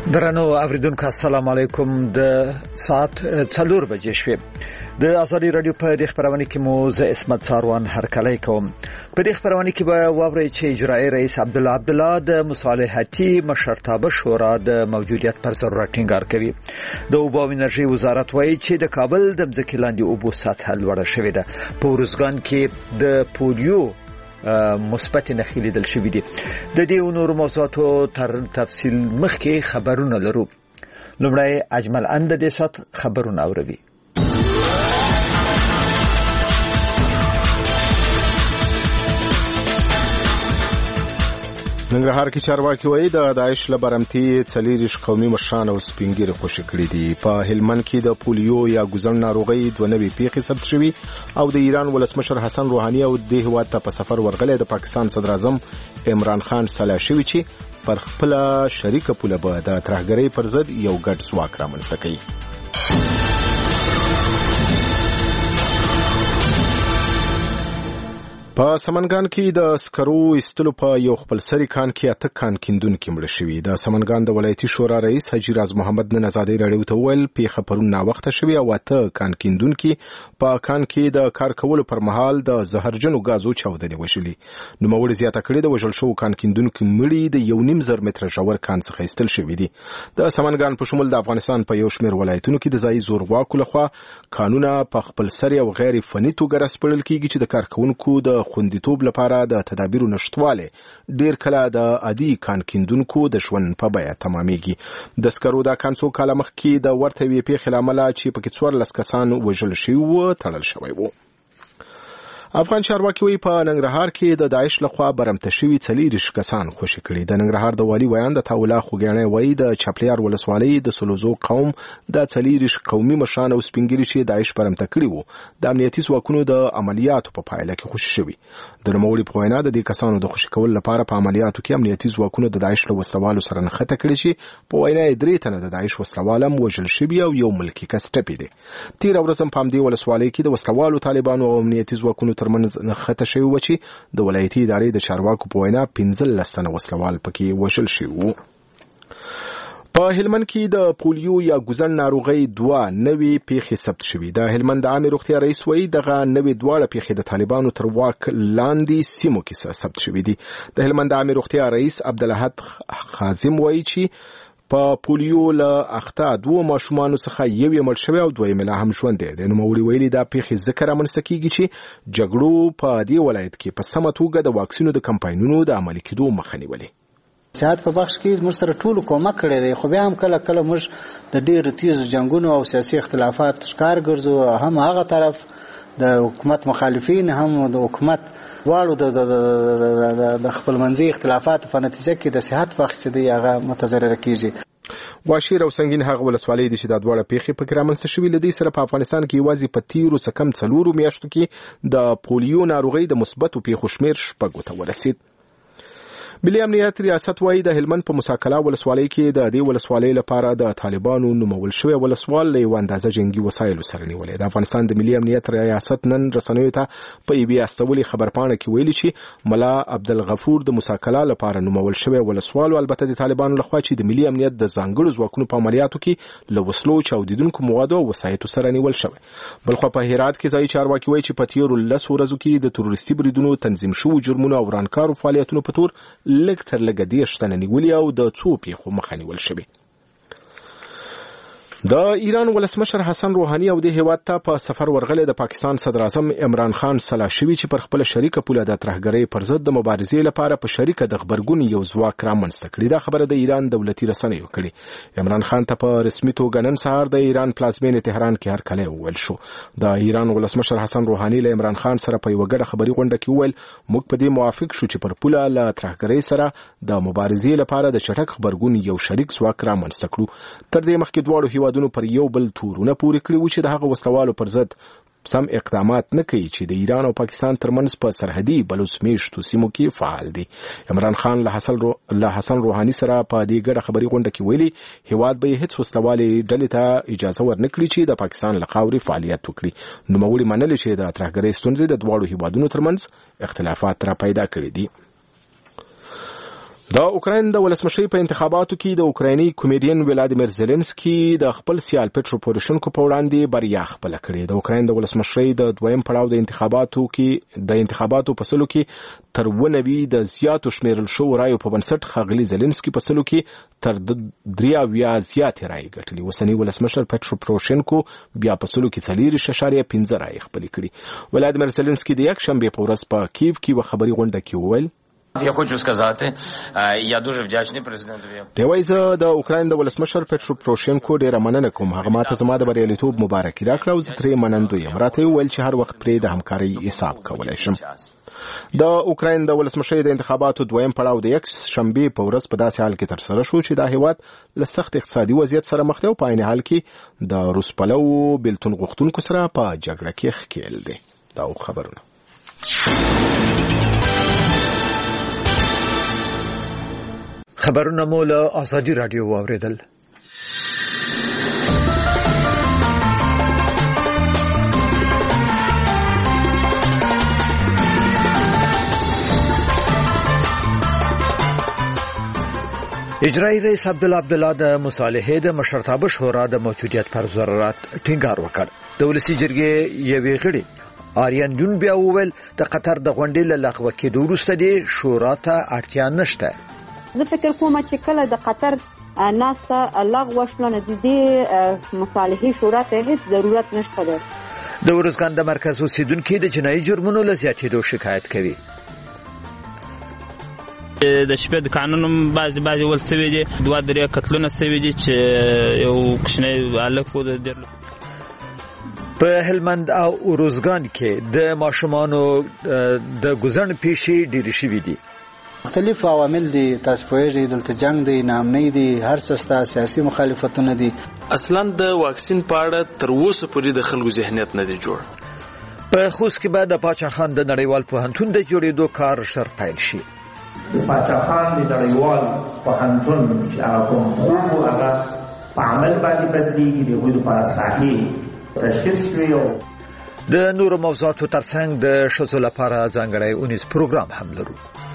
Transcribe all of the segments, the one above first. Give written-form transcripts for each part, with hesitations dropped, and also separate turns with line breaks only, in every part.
درنو اوریدونکو السلام علیکم د ساعت 4 بجې شوې د ازادي رادیو په دې خبرونه کې مو زه اسمت ساروان هرکلی کوم. په دې خبرونه کې به واورئ چې اجرایی رئیس عبدالله د مصالحتي مشرتابه شورا د موجودیت پر ضرورت ټینګار کوي. د اوبو او انرژي وزارت وایي چې د کابل د ځمکې لاندې اوبو سطح لوړه شوې ده. په ورزګان کې د پولیو مثبت نښې لیدل شوې دي. د دې نور موضوعاتو تر تفصیل مخکې خبرونه لرو. لومړی اجمل اند د سات خبرونه اوروي.
ننګرهار کې چارواکي وایي د داعش لبرمتي 40 قومي مشران او سپینګیري خوشي کړي دي. په هلمند کې د پولیو یا ګوزن ناروغي 92 پیښې ثبت شوي او د ایران ولسمشر حسن روحاني او د هیواد ته په سفر ورغلي د پاکستان صدر اعظم عمران خان سلا شوی چې پر خپل شریک پوله به د ترهګرۍ پر ضد یو ګډ ځواک رامنځته کوي. په سمنګان کې د سکرو استلو په یو خپلسري کان کې اته کان کیندونکي مړه شوي. د سمنګان د ولایتي شورا رئیس حاجی راز محمد نن ازادي راډیو ته ویل پیښه پرون نا وخت شوی او اته کان کیندونکي په کان کې د کار کولو پر مهال د زهرجنو غازو چاودنې وشلي. نو موږ زیاته کړې د وژل شو کان کیندونکي مړي د 1.5 متر ژور کان څخه استل شوی دي. د سمنګان په شمول د افغانستان په یو شمېر ولایتونو کې د ځای زورواکو لخوا قانونا په خپلسري او غیر فني توګه رسپړل کیږي چې د کارکونکو د خوندیتوب لپاره د تدابیرو نشټواله ډیر کله د عادي کان کیندونکو د ژوند په بیه تمامېږي. د سکرو دا کان څو کاله مخکې د ورته وی پیښې لامل چې پکې 14 کسان وژل شوي و تړل شوی وو. افغان چارواکي وایي په ننګرهار کې د داعش لخوا برمته شوي 40 کسان خوشي کړي. د ننګرهار د والي ویان د تاولا خوګیاڼي وایي د چپلیار ولسوالۍ د سلوزو قوم د 40 قومي مشران او سپینګیري چې داعش برمته کړي وو د امنیتي ځواکونو د عملیاتو په پایله کې خوشي شوي. د نوموړي په وینا د دې کسانو د خوشي کولو لپاره په عملیاتو کې امنیتي ځواکونو د داعش له وسلوالو سره نښته کړې چې په وینا یې 3 تنه د داعش وسلوال وژل شوي او یو ملکی کس ټپي دي. تیر ورځ هم په همدې ولسوالۍ کې د وسلوالو طالبانو او امنیتي ځواکونو ترمنځ نښته شوی و چې د ولایتي ادارې د چارواکو په وینا 15 تنه وسلوال پکې وژل شوي وو. په هلمند کې د پولیو یا ګوزن ناروغي 2 نوې پیښې ثبت شوي. د هلمند عامه روغتیا رئیس وایي دغه نوې 2 پیښې د طالبانو تر واک لاندې سیمو کې ثبت شوي دي. د هلمند عامه روغتیا رئیس عبدالحد خازم وایي چې په پولیو له اخته 2 ماشومان څخه یو یې مړ شوی او دویم لا هم ژوند دی. نو موري ویلي دا پیښې ذکر رامنځته کیږي چې جګړو په دې ولایت کې په سمه توګه د واکسینو د کمپاینونو د عملي کېدو مخه نیولې.
صحت په بخش کې موږ سره ټول کومک کړی دی، خو بیا هم کله کله موږ د ډېر تیز جنگونو او سیاسي اختلافات ښکار ګرځو. هم هغه طرف د حکومت مخالفین هم د حکومت واړو د خپلمنځي اختلافات په نتیجه کې د صحت بخش دی هغه متضرر کیږي.
واشیر او سنگین هغه ولسوالۍ د چې د دوړه پیښې په کرامنسته شوې لدی سره په افغانستان کې یوازې په تیرو څه کم 4 میاشتو کې د پولیو ناروغي د مثبتو پیښو شمیر 6 ته ورسید. ملي امنیت ریاست وایي د هلمند په مساکلا ولسوالۍ کې د دې ولسوالۍ لپاره د طالبانو نومول شوی ولسوال له اندازه جنگي وسایلو سره نیولې. د افغانستان د ملي امنیت ریاست نن رسنیو ته په بي استولي خبرپاڼه کې ویلي چې ملا عبدالغفور د مساکلا لپاره نومول شوی ولسوال البته د طالبانو لخوا چې د ملي امنیت د ځانګړو ځواکونو په عملیاتو کې له وسلو چاودیدونکو موادو او وسایطو سره نیول شوی. بلخو په هرات کې ځای چارواکي وایي چې په تیرو 10 ورځو کې د تروریستي بریدونو تنظیم شوو جرمونو او ورانکارو فعالیتونو په تور لږ تر لږه 10 تنه نیولي او د 2 پیښو مخه نیول شوی. د ایران ولسمشر حسن روحاني او د هیواد ته په سفر ورغلي د پاکستان صدر اعظم عمران خان سلا شوی چې پر خپل شریک پوله د ترهګرۍ پر ضد د مبارزې لپاره په شریک د خبرګون یو ځواک رامنځته کړي. دا خبره د ایران دولتي رسنیو کړي. عمران خان ته په رسمي توګه نن سهار د ایران پلازمینې تهران کې هرکلی وویل شو. د ایران ولسمشر حسن روحاني له عمران خان سره په یو ګډه خبري غونډه کې وویل موږ په دې موافق شو چې پر پوله له ترهګرۍ سره د مبارزې لپاره د چټک خبرګون یو شریک ځواک رامنځته کړو. تر دې مخکې دواړو هیوادونو پر یو بل تورونه پورې کړی و چې د هغه وسلوالو پر ضد سم اقدامات نه کوي چې د ایران او پاکستان ترمنځ په سرحدي بلوچ میشتو سیمو کې فعال دي. عمران خان له حسن روحاني سره په دې ګډه خبري غونډه کې ویلي هیواد به هیڅ وسلوالي ډلې ته اجازه ورنکړي چې د پاکستان له خاورې فعالیت وکړي. نو موږ منل چې د ترهګرۍ ستونزې د دواړو هیوادونو ترمنځ اختلافات را پیدا کړي دي. د اوکراین د ولسمشر په انتخاباتو کې د اوکرایني کمیډین ولادیمیر زيلنسکي د خپل سیال پټرو پوروشنکو په وړاندې بریا خپل کړې. د اوکراین د ولسمشر د دویم پړاو د انتخاباتو په سلو کې تر 90 د زیاتو شمیرل شو رایو په بنسټ ښاغلي زيلنسکي په سلو کې تر 3 زیات رای ګټلې. اوسنی ولسمشر پټرو پوروشنکو بیا په سلو کې 4.15 رای خپل کړې. ولادیمیر زيلنسکي د یک شنبه په ورځ په کیف کې و خبري غونډه کې وویل:
Я хочу сказати, я дуже вдячний президентові.
دیوایزه د اوکراین د ولسمشر پټرو پوروشنکو ډیره مننه کوم. هغه ماته زما د بریالیتوب مبارکي راکړه او زه ترې منندوی یم. راته ویل چې هر وخت پرې د همکارۍ حساب کولای شم. د اوکراین د ولسمشر د انتخاباتو دویم پړاو د یک شنبه په ورځ په داسې حال کې تر سره شو چې د هیواد له سخت اقتصادي وضعیت سره مخ دی او په عین حال کې د روس پلو بلتون غوښتونکو سره په جګړه کې ښکیل دی. دا خبرونه
خبرونه مو له آزادی رادیو واوریدل. اجرایی رئیس عبدالله د مصالحې د مشرتابه شورا د موجودیت پر ضرورت ټینګار وکړ. د ولسی جرګې یوې غړي آریان جون بیا وویل د قطر د غونډې له لغوه کېدو وروسته د شورا ته اړتیا نشته.
زه فکر کوم چې کله د قطر ناسته لغوه شوه نو د دې مصالحې شورا ته هیڅ ضرورت نشته دی.
د ارزګان د مرکز اوسیدونکو د جنایي جرمونو له زیاتېدو شکایت کوي.
د شپې د قانون بعضي ولسوي دي 2-3 قتلونه سوي دي چې یو کښنه الکو د درلو
په هلمند او ارزګان کې د ماشومانو د ګزن پیشي ډېر شوي دي.
مختلف عوامل دي، تاسو پوهیږئ دلته جنگ دی، نامنۍ دي، هر څه سیاسي مخالفتونه دي.
اصلا د واکسین په اړه تر اوسه پورې د خلکو ذهنیت نه دی جوړ.
په خوست کې بعد د پاچا خان د نړیوال پوهنتون د جوړېدو کار شر پیل شي.
د پاچا خان د نړیوال پوهنتون چې هغه کوم هغه په عمل باندې بدلیږي د وګړو په اساسي تشخیص شوی.
د نورو موضوعاتو ترڅنګ د ښځو لپاره ځانګړی اونیز پروګرام هم لرو.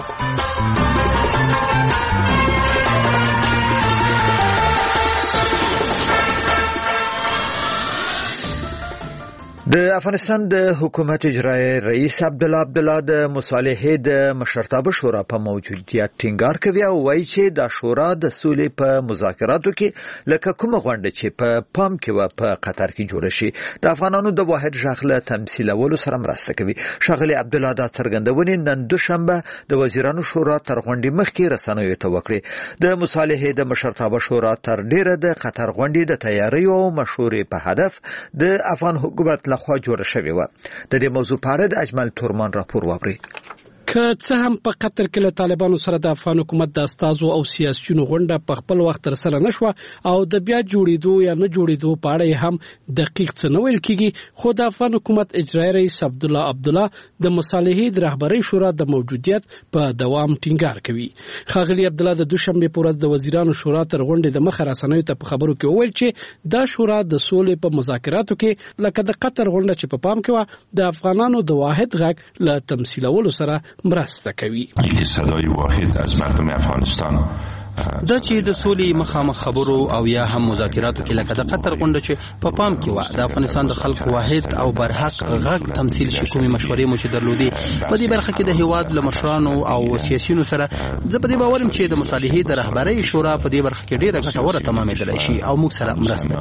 د افغانستان د حکومت اجرایی رئیس عبدالله د مصالحې د مشرتابه شورا په موجودیت ټینګار کوي او وایي چې د شورا د سولې په مذاکراتو کې لکه کومه غونډه چې په پام کې و په قطر کې جوړه شي د افغانانو د واحد ژغ له تمثیلولو سره مرسته کوي. ښاغلي عبدالله دا څرګندونې نن دوشنبه د وزیرانو شورا تر غونډې مخکې رسنیو ته وکړې. د مصالحې د مشرتابه شورا تر ډیره د قطر غونډې د تیاری او مشورې په هدف د افغان حکومت خوا جوړه شوې و. د دې موضوع په اړه د اجمل تورمان راپور واورئ.
که څه هم په قطر کې له طالبانو سره د افغان حکومت د استازو او سیاسيونو غونډه په خپل وخت تر سره نشوه او د بیا جوړېدو یا نه جوړېدو په اړه هم دقیق څه نه ویل کیږي، خو د افغان حکومت اجرایی رئیس عبدالله د مصالحې د رهبرۍ شورا د موجودیت په دوام ټینګار کوي. ښاغلي عبدالله د دوشنبه په ورځ د وزیرانو شورا تر غونډې د مخه رسنیو ته په خبرو کې وویل چې دا شورا د سولې په مذاکراتو کې لکه د قطر غونډه چې په پام کې و د افغانانو د واحد غږ له تمثیلولو سره مرسته کوي.
صدای واحد از مردم افغانستان
دا چې د سولې مخامخ خبرو او یا هم مذاکراتو کې لکه د قطر غونډه چې په پام کې و د افغانستان د خلکو واحد او برحق غږ تمثيل شي کومې مشورې مو چې درلودي په دې برخه کې د هیواد لمشرانو او سیاسيونو سره زه په دې باورم چې د مصالحې د رهبرۍ شورا په دې برخه کې ډیره ګټوره تمامېدلی شي او موږ سره مرسته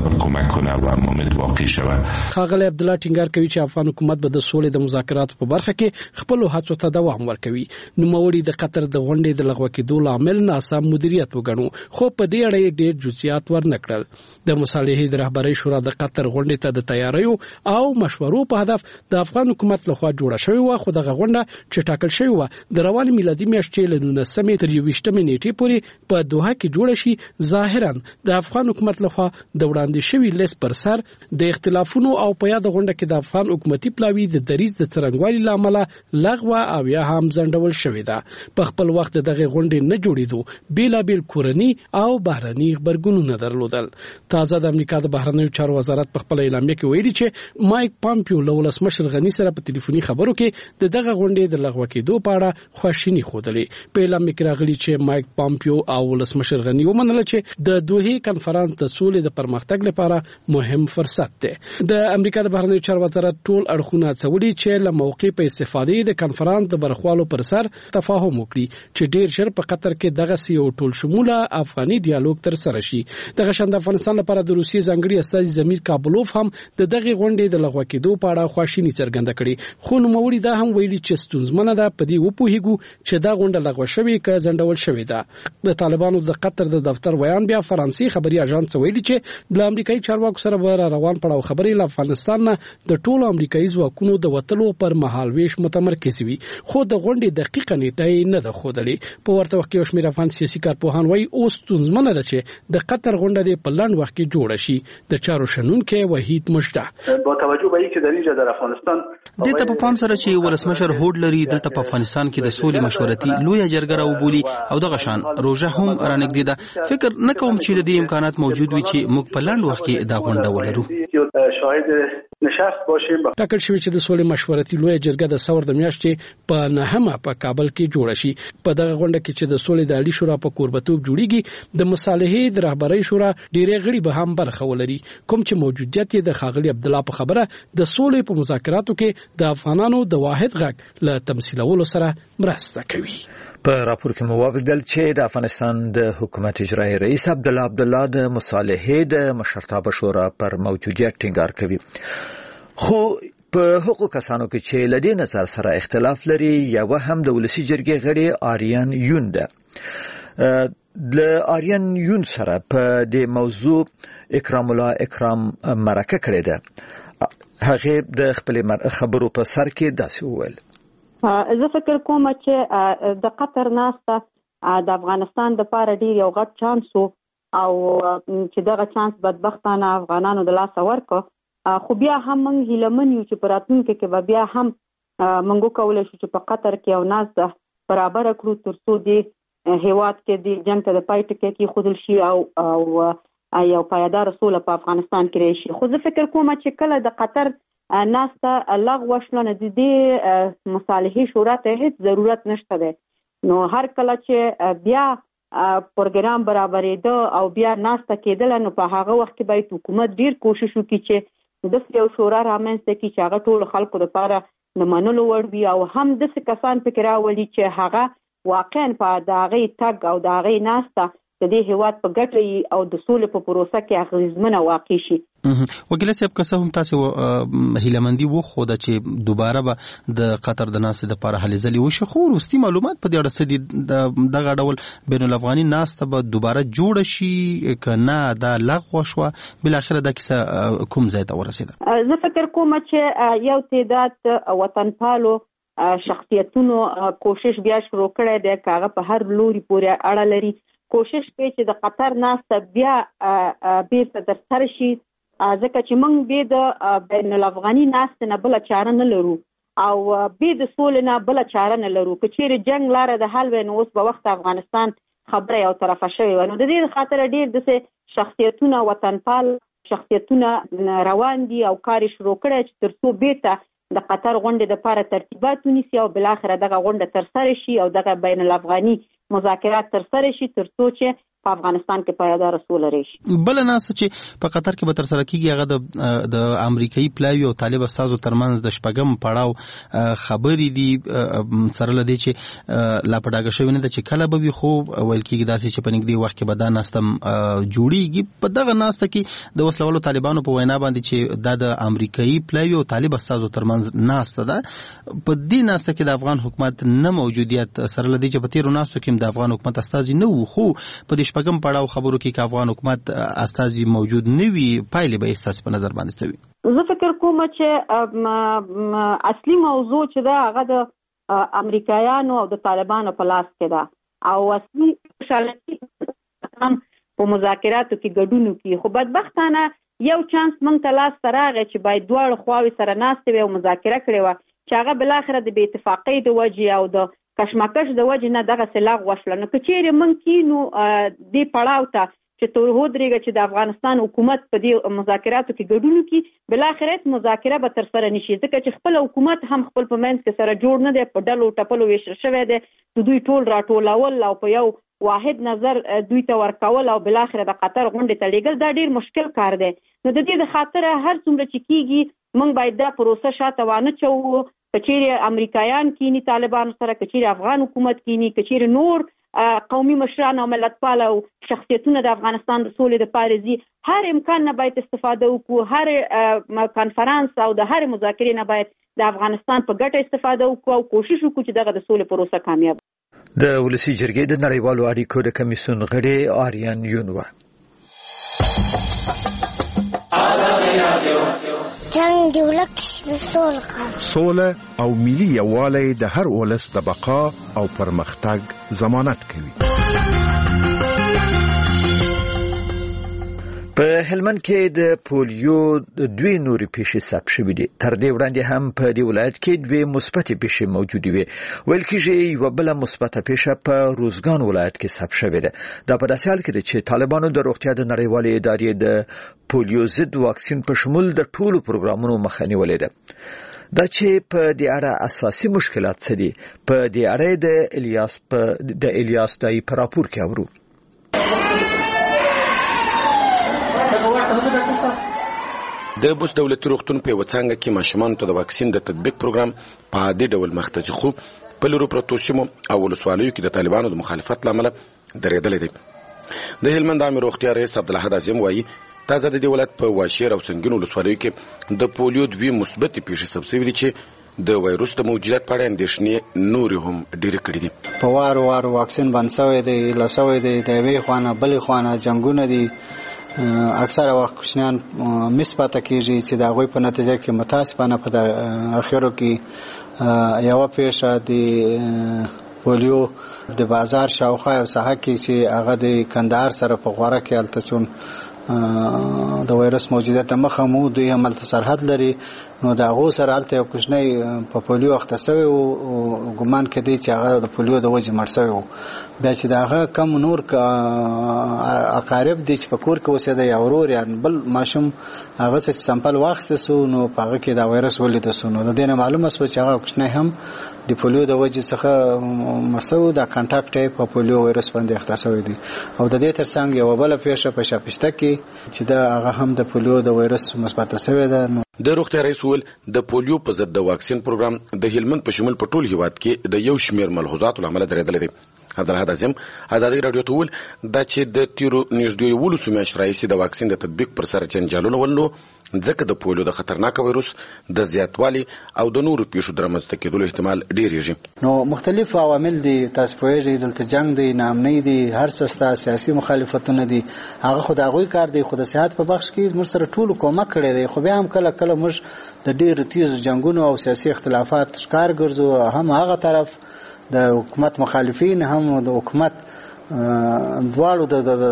کوي. ښاغلی عبدالله ټینګار کوي چې افغان حکومت به د سولې د مذاکراتو په برخه کې خپل هڅو ته دوام ورکوي. نوموړي د قطر د غونډې د لغوه کېدو لامل ناسم مدیریت وګڼو، خو په دې اړه ډېر جزئیات ورنکړل. د مصالحې د رهبرۍ شورا د قطر غونډې ته د تیاریو او مشورو په هدف د افغان حکومت لخوا جوړه شوې و، خو دغه غونډه چې ټاکل شوې و د روانې میلادي میاشتې له 19 تر 21 نیټې پورې په دوحه کې جوړه شي، ظاهرا د افغان حکومت لخوا د وړاندې شوي لیست پر سر د اختلافونو او په یاد غونډه کې د افغان حکومتي پلاوی د دریځ د څرنګوالي لامل لغوه او یا هم ځنډول شوې ده. په خپل وخت دغه غونډې نه جوړېدو
بیلابیل کورنی او بهرني خبرګونونه درلودل. تازه د امریکا د بهرنیو چارو وزارت په خپل اعلامیه کې ویلي چې مایک پامپیو له ولسمشر غنی سره په ټلیفوني خبرو کې د دغه غونډې د لغوه کېدو په اړه خواشیني ښودلې. په اعلامیه کې راغلي چې مایک پامپیو او ولسمشر غنی ومنله چې د دوحې کنفرانس د سولې د پرمختګ لپاره مهم فرصت دی. د امریکا د بهرنیو چارو وزارت ټول اړخونه څولي چې له موقع په استفادې د کنفرانس د برخوالو پر سر تفاهم وکړي چې ډیر ژر په قطر کې دغه یو ټول شموله افغاني ډیالوګ تر سره شي. دغه شند افغانستان لپاره د روسیې ځانګړي استازي زمیر کابلوف هم د دغه غونډې د لغوه کېدو په اړه خواشیني څرګنده کړې. خو نوموړي دا هم ویلي چې ستونزمنه ده په دې وپوهیږو چې دا غونډه لغوه شوې که ځنډول شوې ده. د طالبانو د قطر د دفتر ویان بیا فرانسې خبري اژانس ویلي چې د امریکایي چارواکو سره به روان پړاو خبرې له افغانستان نه د ټولو امریکایي ځواکونو د وټلو پر مهال ویش متمرکز وي. خو د غونډې دقیقه نیټه نه ده ښودلې. په ورته وخت کې شمېر افغان سیاسي کارپوهان وایي اوس ستونزمنه ده چې د قطر غونډه په لنډ وخت کې جوړه شي. د چارو شنونکي وحید مجده
با توجه به اینکه در اینجا در افغانستان
دته په پام سره چې ولسمشر هوډ لري دلته په افغانستان کې د سولې مشورتي لوی جرګه راوبولي او دغه شان روزه هم رانګدي ده. فکر نه کوم چې د دې امکانات موجود وي چې موږ په لنډ وخت کې دا غونډه ولرو.
شاهد نشست باشیم.
ټاکل شوی چې د سولې مشورتي لوی جرګه د ثور د میاشتې په 9 په کابل کې جوړه شي. په دغه غونډه کې چې د سولې د عالی شورا په کوربتوب جوړیږي د مصالحې د رهبرۍ شورا ډیره غړي به هم برخه ولري. کوم چې موجودیت د خاغلی عبد الله په خبره د سولې په مذاکراتو کې د افغانانو د واحد غږ له تمثيلولو سره مرسته کوي.
په راپور کې موافقدل چې د افغانستان د حکومت اجرایی رئیس عبد الله د مصالحې د مشرتابه شورا پر موجودیت ټینګار کوي. خو په هغو کسانو کې چې لدې نظر سره اختلاف لري یو هم د ولسی جرګې غړي آریان یون ده. د آریان یون سره په دې موضوع اکرام الله اکرام مرکه کړې ده. هغه د خپل خبرو په سر کې داسې وویل:
زه فکر کوم چې د قطر ناسته د افغانستان د لپاره ډیر یو غټ چانس او چې دغه چانس بدبختانه افغانانو د لاس ورکړ. خو بیا هم موږ هیلمن یو چې پراتونکو کې بیا هم موږ کولای شو چې په قطر کې یو ناسته برابر کړو ترڅو د هیواد کې د جنگ ته د پای ټکی کې خودل شي او یو پایدار سوله په افغانستان کې راشي. خو زه فکر کوم چې کله د قطر ناسته لغوه شول د دې مصالحې شورا ته هیڅ ضرورت نشته ده. نو هر کله چې بیا پروګرام برابرېده او بیا ناسته کېدل نو په هغه وخت کې باید حکومت ډیر کوشش وکړي چې د یو شورا رامنځته کړي چې هغه ټول خلکو لپاره د منلو وړ وي او هم د کسان فکر راولي چې هغه واقعا په دغه تګ او دغه ناسته د دې هیواد په ګټه او د سولې په پروسه کې اغیزمنه واقع شي.
وکیل صاحب که څه هم تاسو هیلمندي وخوده چې دوباره به د قطر د ناسته لپاره هلې ځلې وشي، خو وروستي معلومات په دې اړه څه دي؟ دغه ډول بین الافغاني ناسته به دوباره جوړه شي که نه دا لغوه شوه؟ بالاخره دا کیسه کوم ځای ته ورسېده؟
زه فکر کوم چې یو تعداد وطنپالو شخصیتونو کوشش بیا شروع کړی دی که هغه په هر لوري پورې اړه لري. کوشش کوي چې د قطر ناسته بیا بیرته در سره شي ځکه چې موږ به د بین الافغاني ناسته نه بل چاره نه لرو او به د سولې نه بل چاره نه لرو. که چیرې جنگ لاره د حل وي نو اوس په وخت افغانستان خبره یو طرفه شوی و. نو د دې خاطر ډیر د شخصیتونو وطنپال شخصیتونه روان دي او کار شروع کړي چې ترڅو بیرته د قطر غونډې د لپاره ترتیبات ونیسي او بل اخر دغه غونډه تر سره شي او دغه بین الافغاني مذاکرات تر سره شي ترڅو چې په افغانستان کې پایدار سوله راشي.
بل نه چې په قطر کې به تر سره کیږي هغه د امریکایي پلاوی او طالب استادو ترمنځ د شپږم پړاو خبرې دي سره لدی چې لا پډاګه شوی نه چې کله به وي، خو ویل کیږي داسې چې په نږدې وخت کې به دا ناستم جوړیږي. په دغه ناسته کې د وسلوالو طالبانو په وینا باندې چې دا د امریکایي پلاوی او طالب استادو ترمنځ ناسته ده. په دې ناسته کې د افغان حکومت نه موجودیت سره لدی چې په تیرو ناستو کې د افغان حکومت استازي نه وو، خو په شپږم پړاو خبرو کې افغان حکومت استازي موجود نه وي، پایلې به ستاسو په نظر باندې څه وي؟
زه فکر کوم چې اصلي موضوع چې دا هغه د امریکایانو او د طالبانو په لاس کې ده او اصلي خوشالتي هم په مذاکراتو کې ګډون کوي. خو بدبختانه یو چانس مونږ ته لاس راغی چې باید دواړه خواوې سره ناستې وي او مذاکره کړې وه چې هغه بل اخر د بې اتفاقۍ د وجې او د کشمکش د وجې نه دغه سلاغ وشله. نو که چیرې موږ کینو دې پړاو ته چې تر ودرېږي چې د افغانستان حکومت په دې مذاکراتو کې ګډون وکړي، بالاخره مذاکره به تر سره نشي، ځکه چې خپل حکومت هم خپل په منځ کې سره جوړ نه دی، په ډلو ټپلو ویشل شوی دی، دوی ټول راټولول او په یو واحد نظر دوی ته ورکول او بالاخره د قطر غونډې ته لیږل، دا ډیر مشکل کار دی. نو د دې د خاطره هر څومره چې کیږي موږ باید دا پروسه شاته وانه چوو. کچېرې امریکایان کینی طالبانو سره، کچېرې افغان حکومت کینی، کچېرې نور قومي مشران او ملتپال او شخصیتونه د افغانستان د سولې د پاره زی، هر امکان نه باید استفاده وکړو، هر کانفرنس او د هر مذاکرې نه باید د افغانستان په ګټه استفاده وکړو او کوشش وکړو چې دغه د سولې پروسه کامیاب.
د ولسی جرګې د نړیوالو اړیکو د کمیسیون غړي آریان یونوا
جنگ دی ولک
سوله او ملي یووالی د هر ولس د بقا او پرمختګ ضمانت کوي.
په هلمند کې د پولیو دوی نوري پیښې ثبت شوې دي. تر دې وړاندې هم په دې ولایت کې دوی مثبت پیښې موجودې وي. ویل کېږي یو بل مثبت پیښه په روزګان ولایت کې ثبت شوې ده. دا په داسې حال کې ده چې طالبانو د روغتیا د نړیوالې ادارې د پولیو ضد واکسین په شمول د ټولو پروګرامونو مخه نیولې ده. دا چې په دې اړه اساسي مشکلات څه دي، په دې اړه د الیاس دای په راپور کې اورو.
د بوش دولتي روغتون په وڅنګ کې ماشومان ته د واکسین د تطبیق پروګرام په عادي ډول مخته ځي، خو په لورو پروتوسیمو او ولسوالیو کې د طالبانو د مخالفت لامل درېدلې دي. د هلمند عامه روغتیا رئیس عبدالحد اعظم وایي تازه د دې ولایت په واشیر او سنگین ولسوالیو کې د پولیو دوی مثبت پیښې ثبت شوې دي چې د وایروس د موجودیت په اړه اندېښنې نور هم ډېرې کړې دي.
په وارو واکسین باندې شوی دی، لاسوي دی، د یوې خوانه بلې خوانه جنگونه دي. اکثره وخت کوشنیان مثبت کیږي چې دا غوي په نتیجه کې متاسفانه په اخیرو کې یو پیښه د پولیو د بازار شاوخوا او ساحه کې چې هغه د کندهار سره په غوړه کې الته د وایرس موجودیت مخه مو دوی عمل سرحد لري، نو دا غو سره الته یو کوشنی په پولیو اختصوي او ګمان کړي چې هغه د پولیو د وجې مړ شوی وو. بیا چې داغه کم نور اقارب دي چې په کور کې اوسېده یا ورور یا بل ماشوم هغه چې سمپل واخیسته سو، نو په هغه کې دا وایرس ولید سو، نو د دې نه معلومه شو چې هغه کوشنی هم د پولیو د وجې څخه مرسو دا کانټاکټ په پولیو وایرس باندې اختصوي دي. او د دې ترڅنګ یو بل پیښه په شاپشته کې چې دا هغه هم د پولیو د وایرس مثبت شوی ده.
د روغتیا رئیس ول د پولیو په ضد د واکسین پروګرام د هلمند په شمول په ټول هیواد کې د یو شمېر ملحوظاتو لامل درېدلې دي. عبدالحد اعظم ازادي رادیو ته ویل دا چې د تیرو نږدې 12 میاشتو راهیسې د واکسین د تطبیق پر سر جنجالونه ولنو، ځکه د پولیو د خطرناک وایروس د زیاتوالي او د نورو پیښو د رامنځته کېدلو احتمال ډېرېږي.
نو مختلف عوامل دي، تاسو پوهېږئ دلته جنگ دی، ناامنۍ دي، هر څه سیاسي مخالفتونه دي، هغه خو د هغوی کار دی. خو د صحت په بخش کې موږ سره ټولو کومک کړی دی، خو بیا هم کله کله موږ د ډېرو تیزو جنګونو او سیاسي اختلافات ښکار ګرځو. هم هغه طرف د حکومت مخالفین هم د حکومت دواړو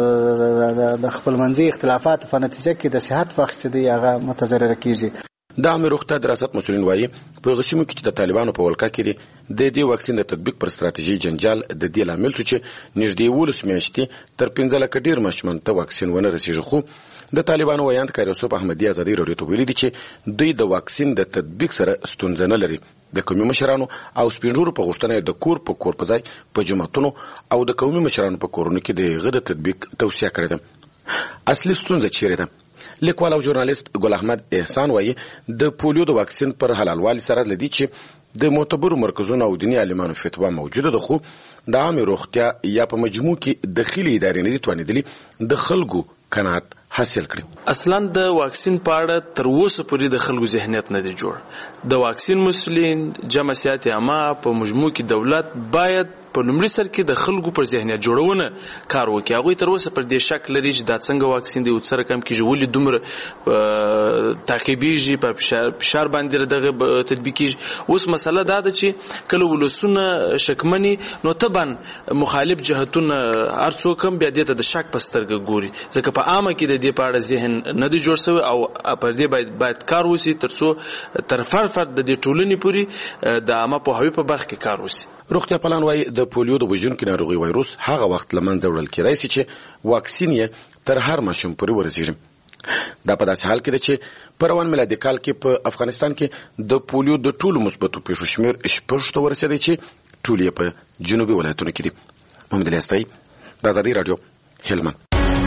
د خپلمنځي اختلافات په نتیجه کې د صحت بخش دی هغه متضرر کیږي.
د عامه روغتیا دراست مسؤلین وایي په غشمو کې چې د طالبانو په ولکه کې د دې واکسین د تطبیق پر ستراتیژي جنجال د دې لامل چې نږدې 12 میاشتې تر 15 لک ډیر ماشومان ته واکسین ونه رسیږي. خو د طالبانو ویاند کار یوسف احمدی ازادي رادیو ته ویلي دي چې دوی د واکسین د تطبیق سره ستونزه نه لري. د قومي مشرانو او سپینږورو په غوښتنه د کور په ځای په جماعتونو او د قومي مشرانو په کورونو کې د غږ تطبیق توصیه کړې ده. اصلي ستونزه چیرې ده؟ لیکوال او ژورنالیست ګل احمد احسان وایي د پولیو د واکسین پر حلالوالي سره لدی چې د معتبرو مرکزونو او دیني عالمانو فتوا موجوده ده، خو د عامه روغتیا یا په مجموع کې داخلي ادارې نه دي توانېدلي د خلکو قناعت حاصل کړي.
اصلا د واکسین په اړه تر اوسه پورې د خلکو ذهنیت نه دی جوړ. د واکسین مسؤلین جمع سیاست عامه په مجموع کې دولت باید په لومړي سر کې د خلکو پر ذهنیت جوړونه کار وکړي. هغوی تر اوسه پر دې شک لري چې دا څنګه واکسین دی او څه رقم کېږي، ولې دومره تعقیبېږي، په فشار باندې دغه تطبیق کېږي. اوس مسله دا ده چې کله ولسونه شکمني نو طبعا مخالف جهتونه هر څوک هم بیا دې ته د شک په سترګه ګوري، ځکه په عامه کې د د دې په اړه ذهن نه دی جوړ شوی او پر دې باید کار وشي ترڅو تر فرد د دې ټولنې پورې د عامه پوهاوي په برخه کې کار وشي.
روغتیا پالان وايي د پولیو د وژونکو ناروغي وایروس هغه وخت لمنځه وړل کېدای شي چې واکسین یې تر هر ماشوم پورې ورسیږي. دا په داسې حال کې ده چې په روان میلادي کال کې په افغانستان کې د پولیو د ټولو مثبتو پیښو شمېر 6 ته ورسېدی چې ټول یې په جنوبي ولایتونو کې دي. محمد علي استایي، د ازادي راډیو، هلمند.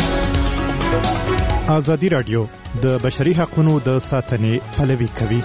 ازادي راډیو د بشري حقوقو د ساتنې پلوي کوي.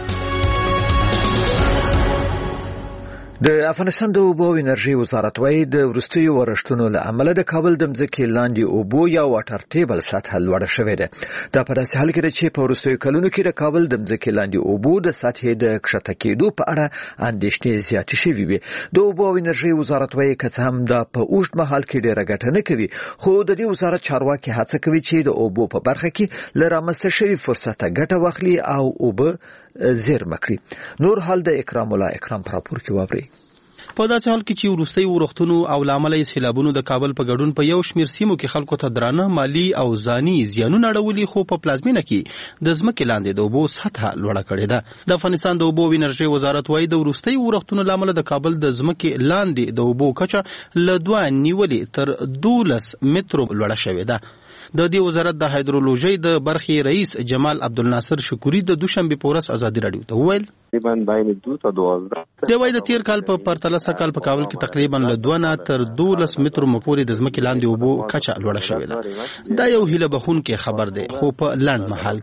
د افغانستان د اوبو او انرژي وزارت وايي د وروستیو ورښتونو له امله د کابل د ځمکې لاندې اوبو یا واټر ټیبل سطح لوړه شوې ده. دا په داسې حال کې ده چې په وروستیو کلونو کې د کابل د ځمکې لاندې اوبو د سطحې د کښته کېدو په اړه اندېښنې زیاتې شوې وي. د اوبو او انرژي وزارت وايي که څه هم دا په اوږد مهال کې ډېره ګټه نه کوي، خو د دې وزارت چارواکي هڅه کوي چې د اوبو په برخه کې له رامنځته شوي فرصته ګټه واخلي او اوبه زیرمه کړي. نور حال د اکرام الله اکرام په راپور کې واورئ.
په داسې حال کې چې وروستي ورښتونو او لامل یې سیلابونو د کابل په ګډون په یو شمېر سیمو کې خلکو ته درانه مالی او ځاني زیانونه اړولي، خو په پلازمینه کې د ځمکې لاندې د اوبو سطحه لوړه کړې ده. د افغانستان د اوبو او انرژي وزارت وايي د وروستي ورښتونو لامل د کابل د ځمکې لاندې د اوبو کچه له 2 نیولې تر 12 مترو لوړه شوې ده. د دې وزارت د هایدرولوژي د برخې رئیس جمال عبدالناصر شکوري د دوشنبه په ورځ ازادي راډیو ته وویل د وای د تیر کال په پرتله سکهال په کابل کې تقریبا له 2 تر 12 مترو پورې د ځمکې لاندې اوبو کچه لوړه شوې ده. دا یو هیله بخونکې خبر دی، خو په لنډ مهال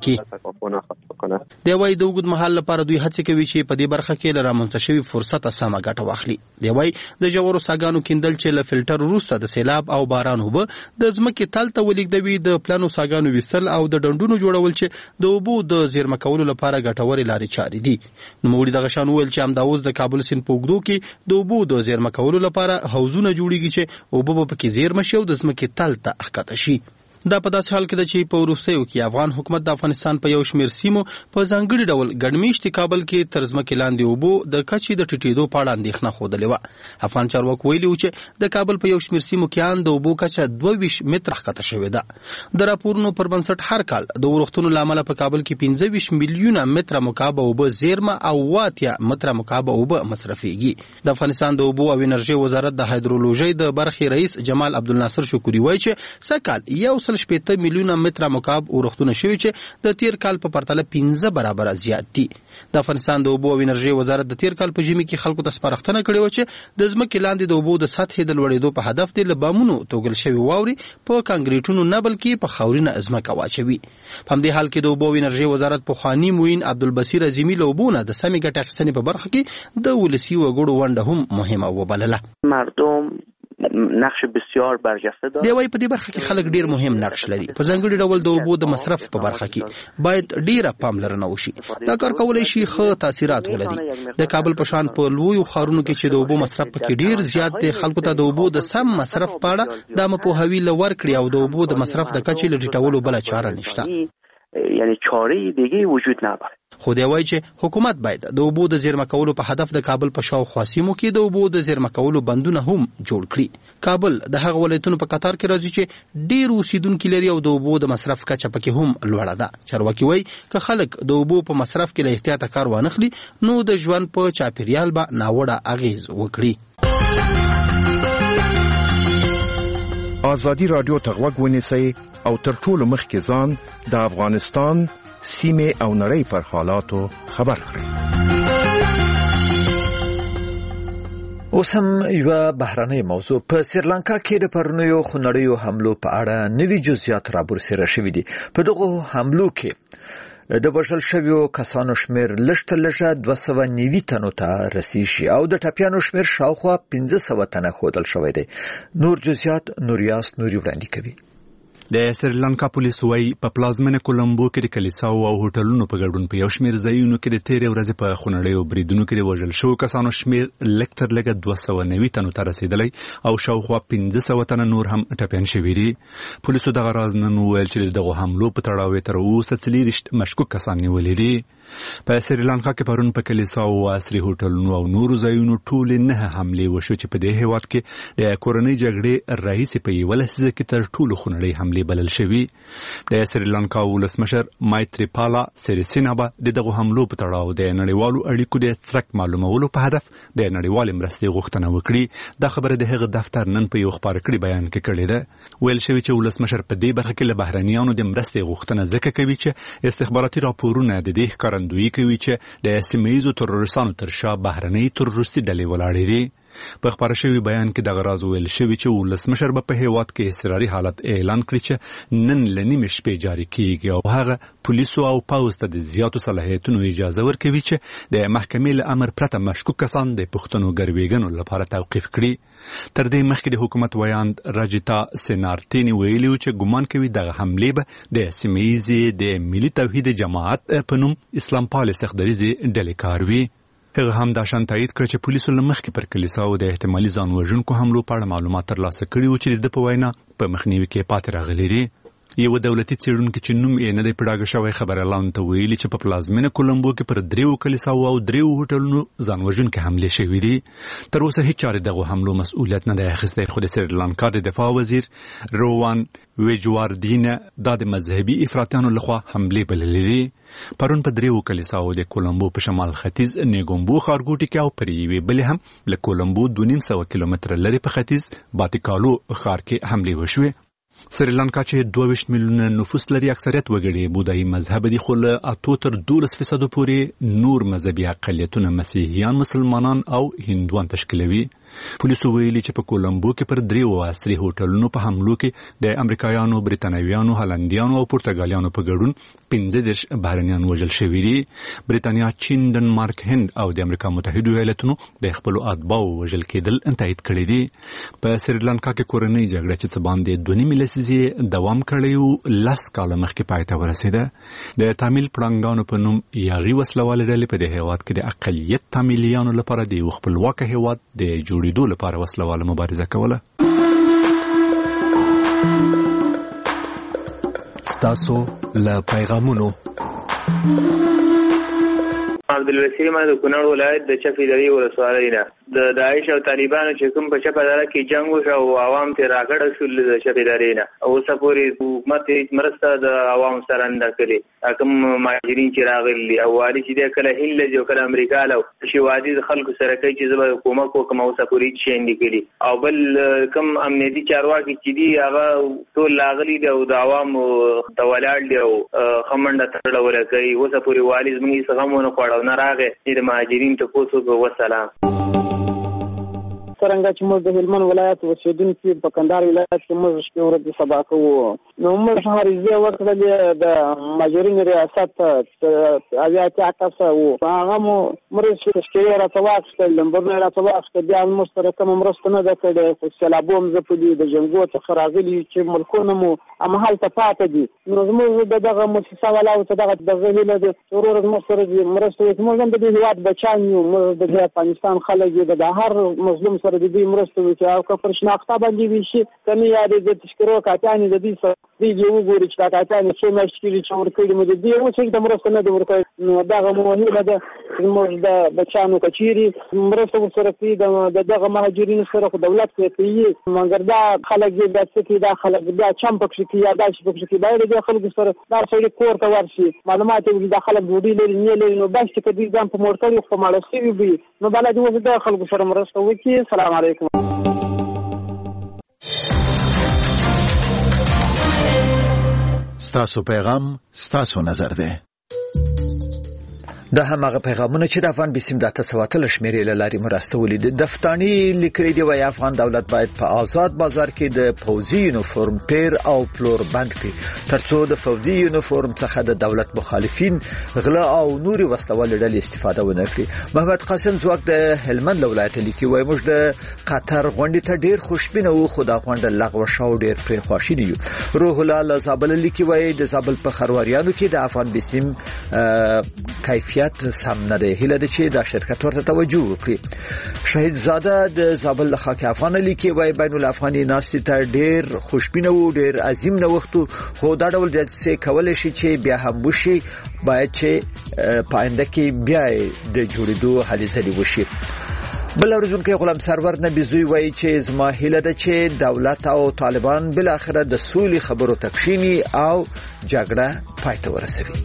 کې د وای د وګړو مهال لپاره دوی هڅه کوي چې په دې برخه کې لري منتشوي فرصت سمه ګټه واخلي. د وای د جوړو ساګانو کیندل چې له فلټر وروسته د سیلاب او باران وبه د ځمکې تل ته ولګدوي، د پلانو ساګانو وستل او د ډنډونو جوړول چې د اوبو د زیرمه کولو لپاره ګټورې لارې چارې دي. نوموړي دغه شان ویل چې همداوس د کابل سیند په اوږدو کې د اوبو د زیرمه کولو لپاره حوضونه جوړیږي چې اوبه به پکې زیرمه شي او د ځمکې تل ته ښکته شي. دا په داسې حال کې ده چې په وروستیو کې افغان حکومت د افغانستان په یو شمېر سیمو په ځانګړي ډول ګڼمیشتي کابل کې تر ځمکې لاندې اوبو د کچې د ټیټېدو په اړه اندېښنه ښودلې وه. افغان چارواکو ویلي و چې د کابل په یو شمېر سیمو کې ان د اوبو کچه 22 متره ښکته شوې ده. د راپورونو پر بنسټ هر کال د ورښتونو له امله په کابل کې 25 میلیونه متره مکعب اوبه زیرمه او 8 متره مکعب اوبه مصرفېږي. د افغانستان د اوبو او انرژي وزارت د هایدرولوژي د برخې رئیس جمال عبدالناصر شکوري وایي چې سکهال 1.8 میلیونه متره مکعب ورښتونه شوي چې د تیر کال په پرتله 15 برابره زیات دي. د افغانستان د اوبو او انرژي وزارت د تیر کال په ژمي کې خلکو ته سپارښتنه کړې و چې د ځمکې لاندې د اوبو د سطحې د لوړېدو په هدف د لبامونو توګل شوی واوري په کانکریټونو نه بلکې په خاورینه ځمکه واچوي. په همدې حال کې د اوبو او انرژي وزارت پخوانی معین عبدالبصیر عظیمی له اوبو نه د سمې ګټې اخیستنې په برخه کې د ولسي وګړو ونډه هم مهمه وبلله.
مردم نقش بسیار برجسته داره.
دی وايي په دې برخه کې خلک ډیر مهم نقش لري. په ځانګړي ډول د اوبو د مصرف په برخه کې باید ډیره پاملرنه وشي. دا کار کولای شي ښه تاثیرات ولري. د کابل په شان په لویو ښارونو کې چې د اوبو مصرف پکې ډیر زیات دی، خلکو ته د اوبو د سم مصرف په اړه د مپوهاوي لور کړی او د اوبو د مصرف د کچې لټولو بل چاره نشته.
یعنی چاره دیگه وجود نداره.
خو دی وايي چې حکومت باید د اوبو د زیرمه کولو په هدف د کابل په شاوخوا سیمو کې د اوبو د زیرمه کولو بندونه هم جوړ کړي. کابل د هغه ولایتونو په قطار کې راځي چې ډیر اوسیدونکو لري او د اوبو د مصرف کچه پکې هم لوړه ده. چارواکي وايي که خلک د اوبو په مصرف کې له احتیاط کار وانخلي نو د ژوند په چاپیریال به ناوړه اغیز وکړي.
ازادي راډیو ته غوږ ونیسئ او تر ټولو مخکې ځان د افغانستان سیمه او نړۍ پر حالاتو خبر کړئ.
اوس هم یو بهرنۍ موضوع په سریلانکا کې د پرونیو خونړیو حملو په اړه نوي جزئیات راپورسره شوي دي. په دغه حملو کې د وژل شویو کسانو شمیر لږ لږه 290 تنو ته رسیږي او د ټپیانو شمیر شاوخوا 1500 تنه ښودل شوی دی. نور جزئیات نوریاس نوري وړاندې کوي.
د سریلانکا پولیس وايي په پلازمینه کولمبو کې د کلیساو او هوټلونو په ګډون په یو شمېر ځایونو کې د تیرې ورځې په خونړیو بریدونو کې د وژل شوو کسانو شمیر لږ تر لږه 290 تنو ته رسیدلی او شاوخوا 1500 تنه نور هم ټپیان شوي دي. پولیسو دغه راز نن وویل چې دغه حملو په تړاو تر اوسه 40 مشکوک کسان نیولي دي. په سریلانکا کې پرون په کلیساو او عصري هوټلونو او نورو ځایونو ټول 9 حملې وشو چې په دې هیواد کې د کورنۍ جګړې رئیس په یو لسیزه کې تر ټولو خونړۍ حملې حمله بلل شوی. د سریلانکا ولسمشر مایتریپالا سریسینا به دغه حملو په تړاو د نړیوالو اړیکو د څرک معلومولو په هدف د نړیوال مرستې غوښتنه وکړي. دا خبره د هغه دفتر نن په یو خبر کړي بیان کې کړې ده. ویل شوی چې ولسمشر په دې برخه کې له بهرنیانو د مرستې غوښتنه ځکه کوي چې استخباراتي راپورونه د دې ښکارندویي کوي چې د سیمه ییزو تروریستانو تر شا بهرنۍ تروریستي ډلې ولاړې دي. په خبره شوی بیان کې دغه راز ویل شوی چې ولسمشر په هیواد کې اضطراري حالت اعلان کړی چې نن لنیمه شپې جاری کیږي او هغه پولیسو او پوځ ته د زیاتو صلاحیتونو اجازه ورکوي چې د محکمې له امر پرته مشکوک کسان د پښتنو ګرویګنو لپاره توقیف کړي. تر دې مخکې د حکومت ویاند راجیتا سینارتینی ویلي چې ګمان کوي دغه حمله به د سیمه ییزې د ملي توحید جماعت په نوم اسلام پال سخدریزي ډلې کار وي. هغه هم دا شان تایید کړ چې پولیسو له مخکې پر کلیساو د احتمالي ځان وژونکو حملو په اړه معلومات ترلاسه کړي وو چې د په وینا په مخنیوي کې پاتې راغلي دي. یو دولتي څېړونکي چې نوم یې نه دی په ډاګه شوی خبر اعلان ته ویلي چې په پلازمینه کولمبو کې پر 3 کلیساو او 3 هوټلونو ځان وژونکي حملې شوې دي. تر اوسه هیڅ چارې دغه حملو مسؤلیت نه دی اخیستی، خو د سریلانکا د دفاع وزیر روان ویجواردینه دا د مذهبي افراطیانو لخوا حملې بللې دي. پرون په 3 کلیساو د کولمبو په شمال ختیځ نیګومبو ښارګوټي کې او پر یوې بلې هم له کولمبو 2.5 کیلومتره لرې په ختیځ باتیکالو ښار کې حملې وشوې. سریلانکا چې 22 میلیونه نفوس لري اکثریت وګړي بودایي مذهب دي، خو له 8 تر 12% پورې نور مذهبي اقلیتونه مسیحیان، مسلمانان او هندوان تشکیلوي. پولیسو ویلي چې په کولمبو کې پر 3 عصري هوټلونو په حملو کې د امریکایانو، بریتانویانو، هالندیانو او پرتګالیانو په ګډون 15 بهرنیان وژل شوي دي. بریتانیا، چین، ډنمارک، هند او د امریکا متحده ایالاتونو د خپل اتباعو وژل کېدل تایید کړي دي. په سریلانکا کې کورنۍ جګړه چې څه باندې 2.5 لسیزې دوام کړی و 10 کاله مخکې پای ته ورسېده. د تامل پړانګانو په نوم یاغي وسلوالې ډلې په دې هیواد کې د اقلیت تاملیانو لپاره د یو خپلواک هیواد د جوړېدو لپاره وسلواله مبارزه کوله.
ستاسو له پیغامونو
عبدالوسیع ما د کونړ ولایت د چپې درې ولسوالۍ نه د داعش او طالبانو چې کوم په چپه دره کې جنګ وشو او عوام ترې راکړه شول د چپې درې نه، اوسه پورې حکومت هېڅ مرسته د عوامو سره نه ده کړې. کوم مهاجرین چې راغلي دي او والي چې دی کله هند له ځي او کله امریکا له شیوادي د خلکو سره کوي چې زه به کومک وکړم، اوسه پورې هېڅ شی نه کړي. او بل کوم امنیتي چارواکي چې دي هغه ټول راغلي دي او د عوامو ته ولاړ دي او ښه منډه تړله ورکوي. اوسه پورې والي زموږ هېڅ غم ونه خوړ او نه راغی چې د مهاجرین تپوس وکړو. وسلام.
څرنګه چې موږ د هلمند ولایت اوسېدونکي په کندهار ولایت کې موږ شپې ورځې سبا کوو، نو موږ عریضې ورکړلې د مهاجرینو ریاست ته اویا کسه وو، هغه مو مرستې تشکیلې راته واخیستل، نمبرونه یې راته واخیستل، بیا موږ سره کومه مرسته نه ده کړې. خو سیلابو هم ځپلي د جنګو څخه راغلي چې ملکونه مو همهلته پاته دي، نو زموږ د دغه مؤسسه والاو ته دغه هیله ده چې ورور زموږ سره مرسته وکړي. موږ هم د دې هېواد بچیان یو، موږ د دې افغانستان خلک یو، د هر مظلوم سره د دې مرسته وکړي او که پر شناخته باندې وي شي که نه یا د تشکیرو کاپیانې د دې سره دوی وګوري چې دا کاپیانې څو میاشتې کېږي چې ورکړي مو د دې اوس هېڅ د مرسته نه ده ورکړې. نو دغه مو هیله ده چې زموږ د بچیانو که چېرې مرسته ورسره کوي د دغه مهاجرینو سره، خو دولت پرې کوي، مګر دا خلک یې بیا څه کوي، دا خلک بیا چم پکښې کوي یا داسې پکښې کوي. باید د خلکو سره دا سړي کور ته ورشي، معلومات یې وکړي دا خلک ډوډۍ لري نه لري، نو بس چې که دوی ځان په موړ کړي خو ماړه شوي وي، نو باید اوس د خلکو سره مرسته وکړي. سلام علیکم.
ستاسو پیغام ستاسو نظر دی.
د همغه پیغامونه چې د افغان بسیم د 800 شمیرې له لارې مرستولې دي. دفتانی لیکلي دی وايي افغان دولت باید په آزاد بازار کې د پوځي یونیفورم پیر او پلور بند کړي ترڅو د پوځي یونیفورم څخه د دولت مخالفین غلا او نوري وسلوال ډلې استفاده ونه کړي. محمد قاسم زواک د هلمند ولایت لیکي وايي موږ د قطر غونډې ته ډیر خوشبینه وو، خو دا غونډه لغوه شو، ډیر پرې خواشینی یو. روح الله زابل لیکي وايي د زابل په خروریانو کې د افغان بسیم کیفیت سم نه دی، هیله ده چې دا شرکت ورته توجه وکړي. شهید زاده د زابل خاک افغان لیکي وايي بین الافغاني ناستې ته ډیر خوشبینه وو، ډیر عظیم نه وختو، خو دا ډول د څه کولای شي چې بیا هم وشي، باید چې پاینده کې بیا د جوړېدو هلې ځلې وشي. بل اورجونکو غلام سرور نبیزوی وایي چې زما هیله ده چې دولت او طالبان بل اخره د سولې خبرو تکشینی او جګړه پای ته ورسوي.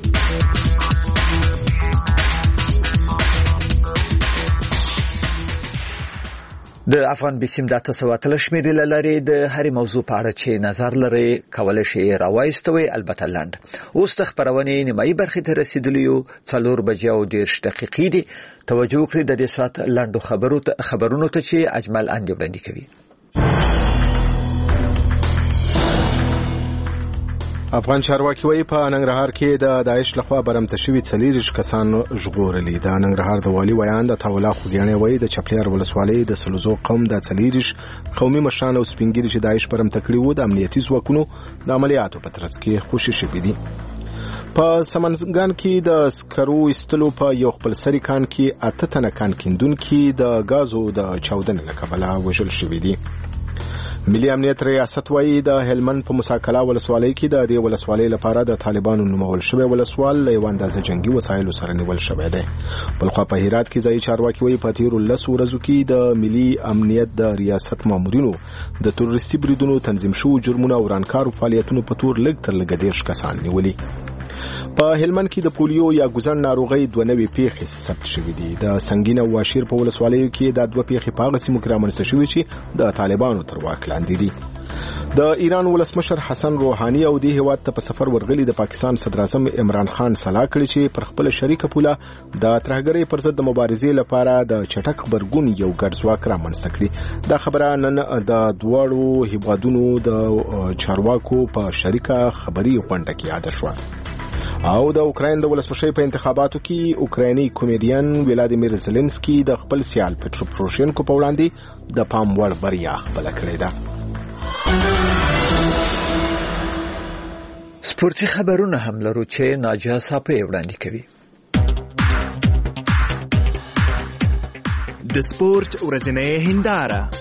د افغان بسیم د 900 شمیرې لري د هرې موضوع په اړه چې نظر لري کولای شي راوایستوي البته لاند. اوس د خبرونې نیمایي برخې ته رسیدلی یو 4 بجې او 10 دقیقې دي. توجه وکړئ د دې ساعت لاندو خبرونو ته چې اجمل اندي وړاندې کوي.
افغان چارواکي وایي په ننګرهار کې د داعش لخوا برمته شوي 40 کسان ژغورلي. د ننګرهار د والي ویان د تاولا خوګیانې وایي د چپلیار ولسوالۍ د سلوزو قوم د 40 قومي مشران او سپینګیري چې داعش برمته کړي وو د امنیتي ځواکونو د عملیاتو په ترڅ کې خوشي شوي دي. په سمنګان کې د سکرو استلو په یو خپل سری کان کې 8 تنه کان کیندونکو د غازو د چاودنې له کبله وژل شوي دي. ملي امنیت ریاست وایي د هلمند په مساکلا ولسوالۍ کې د دې ولسوالۍ لپاره د طالبانو نومول شوی ولسوال له اندازه جنگي وسایلو سره نیول شوی دی. بلخو په هرات کې ځای چارواکي وایي په تیرو 10 ورځو کې د ملي امنیت د ریاست مامورینو د تروریستي بریدونو تنظیم شوو جرمونو او ورانکارو فعالیتونو په تور لږ تر لږه 10 کسان نیولي. په هلمند کې د پولیو یا ګوزن ناروغي 2 نوې پیښې ثبت شوې دي. د سنگین او واشیر په ولسوالیو کې د 2 پیښې په هغه سیمو کې رامنځته شوې چې د طالبانو تر واک لاندې دي. د ایران ولسمشر حسن روحاني او د هیواد ته په سفر ورغلي د پاکستان صدر اعظم عمران خان صلاح کړې چې پر خپل شریک پوله د ترهګرۍ پر ضد د مبارزې لپاره د چټک خبرګون یو ګډ ځواک رامنځته کړي. دا خبره نن د دوړو هیوادونو د چارواکو په شریکه خبري غونډه کې یاد شوه. او د اوکراین د ولسمشر په انتخاباتو کې اوکرایني کمیډین ولادیمیر زيلنسکي د خپل سیال پټرو پروشینکو په وړاندې د پام وړ بریا خپل کړې ده.
سپورتي خبرونه هم لرو چې ناجیه صاحب وړاندې کوي.
د سپورت ورځنۍ هنداره.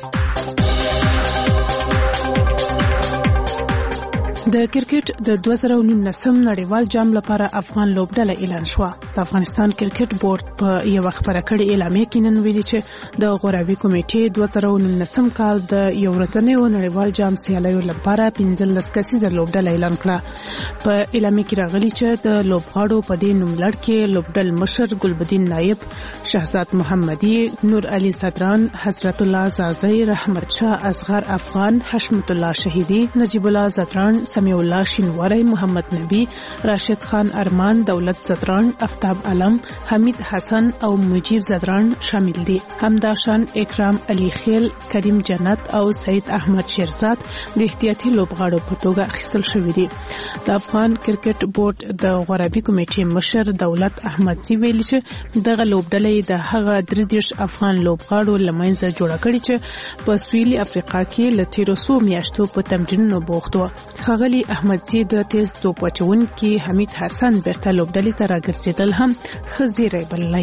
د کرکټ د 2019 نړیوال جام لپاره افغان لوبډله اعلان شو. د افغانستان کرکټ بورډ په یو خبره کړې اعلامیه کې نن ویلي چې د غوراوي کمیټې 2019 کال د یو ورځنی نړیوال جام سیالیو لپاره 15 کسیزه لوبډله اعلان کړه. په اعلامیه کې راغلي چې د لوبغاړو په دې نوملړ کې لوبډل مشر ګلبدین نایب، شهزاد محمدي، نور علي صدران، حضرت الله زازي، رحمت شاه اصغر افغان، حشمت الله شهیدی، نجیب الله زدران، سمیع الله شینواری، محمد نبی، راشد خان ارمان، دولت زدران، افتاب علم، حمید حسن او مجیب زدران شامل دي. همداشان اکرام علی خیل، کریم جنت او سید احمد شیرزاد د احتیاطي لوبغاړو په توګه اخیستل شوي دي. د افغان کرکټ بورډ د غوراوي کمیټې مشر دولت احمدزي ویلي چې دغه لوبډله د هغه 30 افغان لوبغاړو لمنځه جوړه کړې چې په سویلي افریقا کې له تیرو 100 میاشتو په تمرینونو بوخت و. خغلی احمدزي د تیز توپ اچونکي حمید حسن بیرته لوبډلې ته راګرځیدل هم خزیره بللای.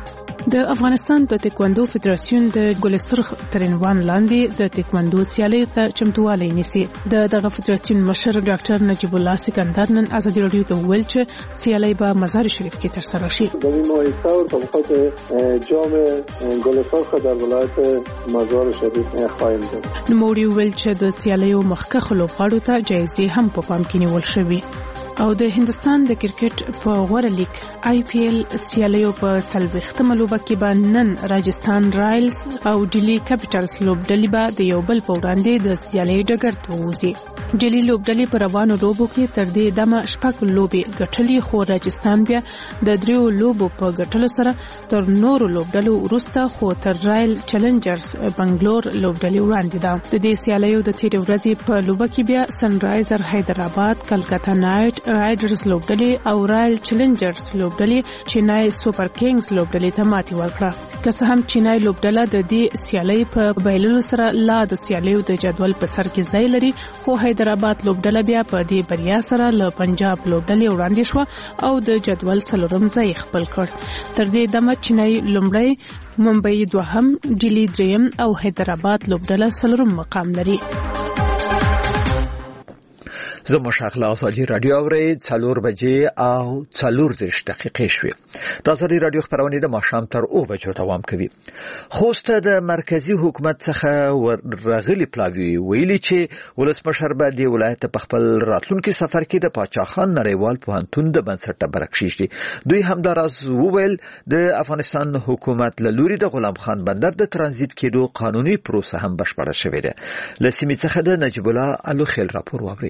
د افغانستان د تکواندو فدراسیون د ګل سرخ ترنوان لاندې د تکواندو سیالۍ ته چمتووالی نیسي. دغه فدراسیون مشر ډاکټر نجیب الله سکندر نن ازادي رادیو ته ویل چې سیالۍ به مزار شریف کې ترسره شي.
در این ماه سال طبقات جام گل سرخ در ولایت مزار شریف خواهیم داشت.
نوموړي ویل چې د سیالیو مخکښ لوبغاړو ته جایزې هم په پام کې نیول شوې. او د هندستان د کرکټ په غوړه لیګ IPL سیالیو په سلوختمه لوبه کې به نن راجستان رایلز او ډیلی کیپټلز لوبډلې به د یو بل په وړاندې د سیالۍ ډګر ته وځي. ډیلی لوبډلې په روانو لوبو کې تر دې دمه شپږ لوبې ګټلې، خو راجستان بیا د 3 لوبو په ګټلو سره تر نورو لوبډلو وروسته خو تر رایل چیلنجرز بنگلور لوبډلې وړاندې ده. د دې سیالیو د تیر ورځې په لوبه کې بیا سن رایزر حیدرآباد، کلکتا نایټ رایډرز لوبډلې او رایل چیلنجرز لوبډلې چینای سوپر کینګز لوبډلې ته ماتې ورکړه. که څه هم چینای لوبډله د دې سیالۍ په بایللو سره لا د سیالیو د جدول په سر کې ځای لري، خو حیدرآباد لوبډله بیا په دې بریا سره له پنجاب لوبډلې وړاندې شو او د جدول 4م ځای خپل کړ. تر دې دمه چینای لومړی، ممبئی 2م، ډیلی 3م او حیدرآباد لوبډله 4م مقام لري.
زموږ شغله ازادي رادیو اوري 4 بجې او 4 دقیقې شوې. د ازادي رادیو خبرونه د ماښام تر 2 بجو دوام کوي. خوست د مرکزی حکومت څخه ورغلي پلاوی ویلي چې ولسمشر به د ولایت په خپل راتلونکي سفر کې د پاچاخان نړیوال پوهنتون د بنسټ برکشي. دوی همداراز وویل د افغانستان حکومت له لوري د غلام خان بندر د ترانزیت کېدو قانوني پروسه هم بشپړه شوې ده. لسیمې څخه د نجیب الله الوخیل راپور واوري.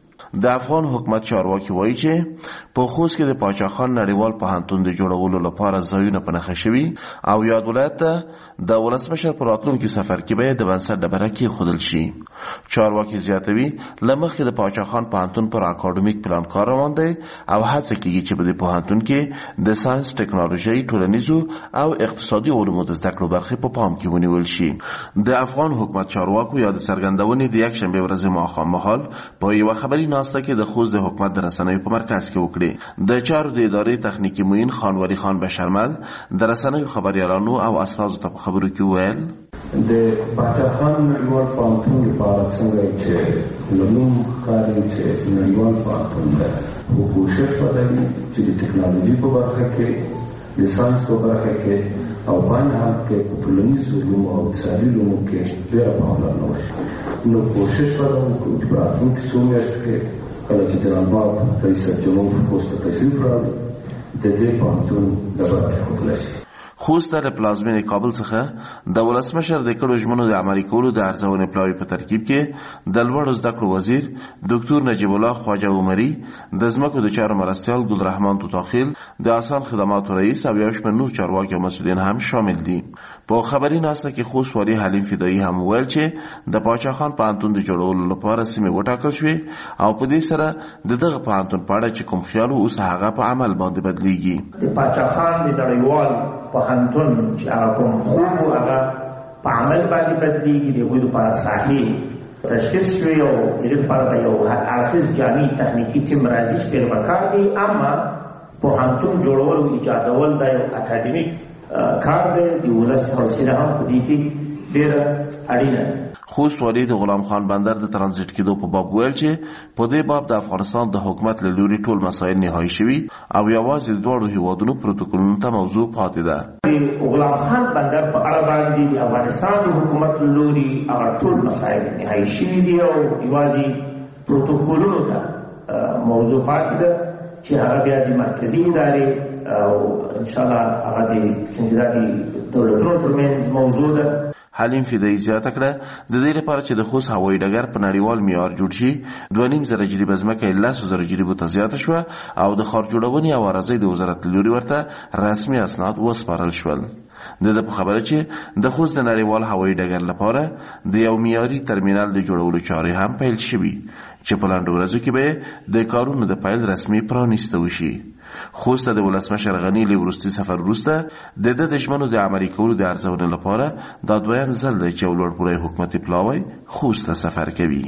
د افغان حکومت چارواکي وایي چې په خوست کې د پاچاخان نړیوال پوهنتون د جوړولو لپاره ځایونه په نښه شوي او یاد ولایت ته د ولسمشر په راتلونکي سفر کې به د بنسټ ډبره کېښودل شي. چارواکي زیاتوي له مخکې د پاچاخان پوهنتون پر اکاډمیک پلان کار روان دی او هڅه کېږي چې په دې پوهنتون کې د ساینس، ټکنالوژي، ټولنیزو او اقتصادي علومو د زده کړو برخې په پام کې ونیول شي. د افغان حکومت چارواکو یا د څرګندونې د یکشنبې ورځې ماښام مهال په یوه خبري ناسته کې د خوست د حکومت د رسنیو په مرکز کې وکړي. د چارو د ادارې تخنیکی معین خان ولی خان بشرمل د رسنیو خبريالانو او استادو ته په خبرو کې ویل
د پاچاخان نړیوال پوهنتون لپاره څنګه چې لومړی کاري چې نړیوال پوهنتون ده خو کوشش وکړي چې د ټکنالوژي په برخه کې د ساینس په برخه کې او باندې هم کې په ټولنیزو علومو او اقتصادي علومو کې ډېره پاملرنه وشي. نو کوشش وکړو چې په راتلونکي څو میاشتو کې کله چې جناب رئیس جمهور خوست ته تشریف راوړي د دې پوهنتون ډبره کېښودل شي.
خوست د پلازمینې کابل څخه د ولسمشر د کړو ژمنو د عملي کولو د ارزونې پلاوی په ترکیب کې د لوړو زده کړو وزیر ډاکټر نجیب الله خواجه عمري، د ځمکو د چارو مرستیال ګلرحمان توتاخیل، د آسان خدماتو رئیس او یو شمېر نور چارواکي او مسؤلین هم شامل دي. په خبري ناسته کې خوست والي حلیم فدایي هم ویل چې د پاچاخان پوهنتون د جوړولو لپاره سیمې وټاکل شوې او په دې سره د دغه پوهنتون په اړه چې کوم خیال اوس هغه په عمل باندې بدلیږي.
د پاچاخان د نړیوال پوهنتون چې هغه کوم خوب هغه په عمل باندې بدلیږي. د هغوی لپاره ساحې تشخیص شوې او د هغې لپاره به یو هرکز جامع تخنیکي ټیم راځي چې ډېر پکار دی. اما پوهنتون جوړول او ایجادول دا یو اکاډمیک کار دی. د ولس حوصله هم په دې کې ډېره اړینه ده.
خوست والي د غلام خان بندر د ترانزیت کېدو په باب ویل چې په دې باب د افغانستان د حکومت له لوري ټول مسایل نهایی شوي او یوازې د دواړو هیوادونو پروتوکولونو ته موضوع پاتې ده.
د غلام خان بندر په اړه باندې د افغانستان د حکومت له لوري هغه ټول مسایل نهایی شوي دي او یوازې پروتوکولونو ته موضوع پاتې ده چې هغه بیا د مرکزي ادارې او انشاءالله هغه د سنجیداتي دولتونو ترمنځ موضوع ده.
حلیم فدایي زیاته کړه د دې لپاره چې د خوست هوایي ډګر په نړیوال معیار جوړ شي 2.5 جریبه ځمکه 10 جریبو ته زیاته شوه او د ښار جوړونې او عرضې د وزارت له لوري ورته رسمي اسناد وسپارل شول. د په خبره چې د خوست د نړیوال هوایي ډګر لپاره د یو معیاري ترمینل د جوړولو چارې هم پیل شوي چې په لنډو ورځو کې به د کارونو د پیل رسمي پرانیسته وشي. خوست د ولسمشر غنی له وروستي سفر وروسته د ژمنو د عملي کولو د ارزونې لپاره دا دویم ځل دی چې لوړپوړی حکومتي پلاوی خوست ته سفر کوي.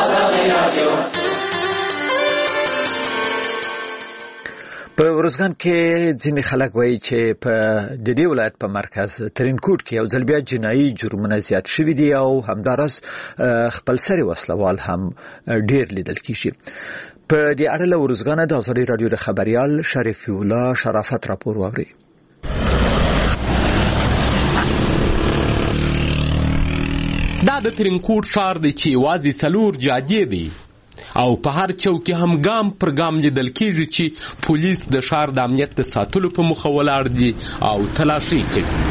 په ورزګان کې ځینې خلک وایي چې په د دې ولایت په مرکز ترینکوټ کې یو ځل بیا جنایي جرمونه زیات شوي دي او همداراز خپلسري وسلوال هم ډېر لیدل کیږي. په دې اړه له ورزګانه د ازادي رادیو د خبريال شریف الله شرافت راپور واوري.
دا د ترینکوټ ښار دی چې یوازې 4 جادې دی او په هر چوک کې هم ګام پر ګام لیدل کېږي چې پولیس د ښار د امنیت د ساتلو په موخه ولاړ دي او تلاشي کوي.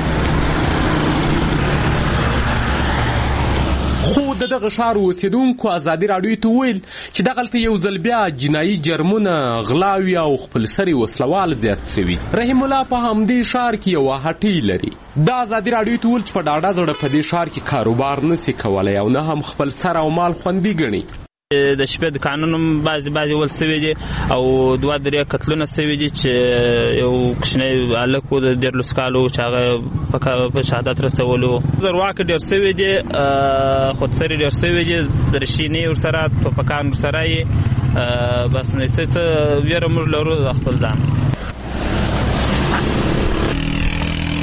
خو دغه ښار اوسیدونکو ازادي راډیو ته ویل چې دغلته یو ځل بیا جنایي جرمونه، غلاوي او خپلسري وسلوال زیات شوي. رحیم الله په همدې ښار کې یوه هټۍ لري. دا ازادي راډیو ته ویل چې په ډاډه زړه په دې ښار کې کاروبار نشي کولی او نه هم خپل سر او مال خوندي ګڼي.
د شپې د قانون بعضې ول سوي دي او 2-3 قتلونه سوي دي چې یو کوچنی هلک و د 13 کالو چې هغه په شهادت رسولو. زرواکه ډېر سوي دي، خودسري ډېر سوي دي، درشینې ورسره ټوپکان ورسره یې بس نو څه ویره موږ لرو د خپل ځان.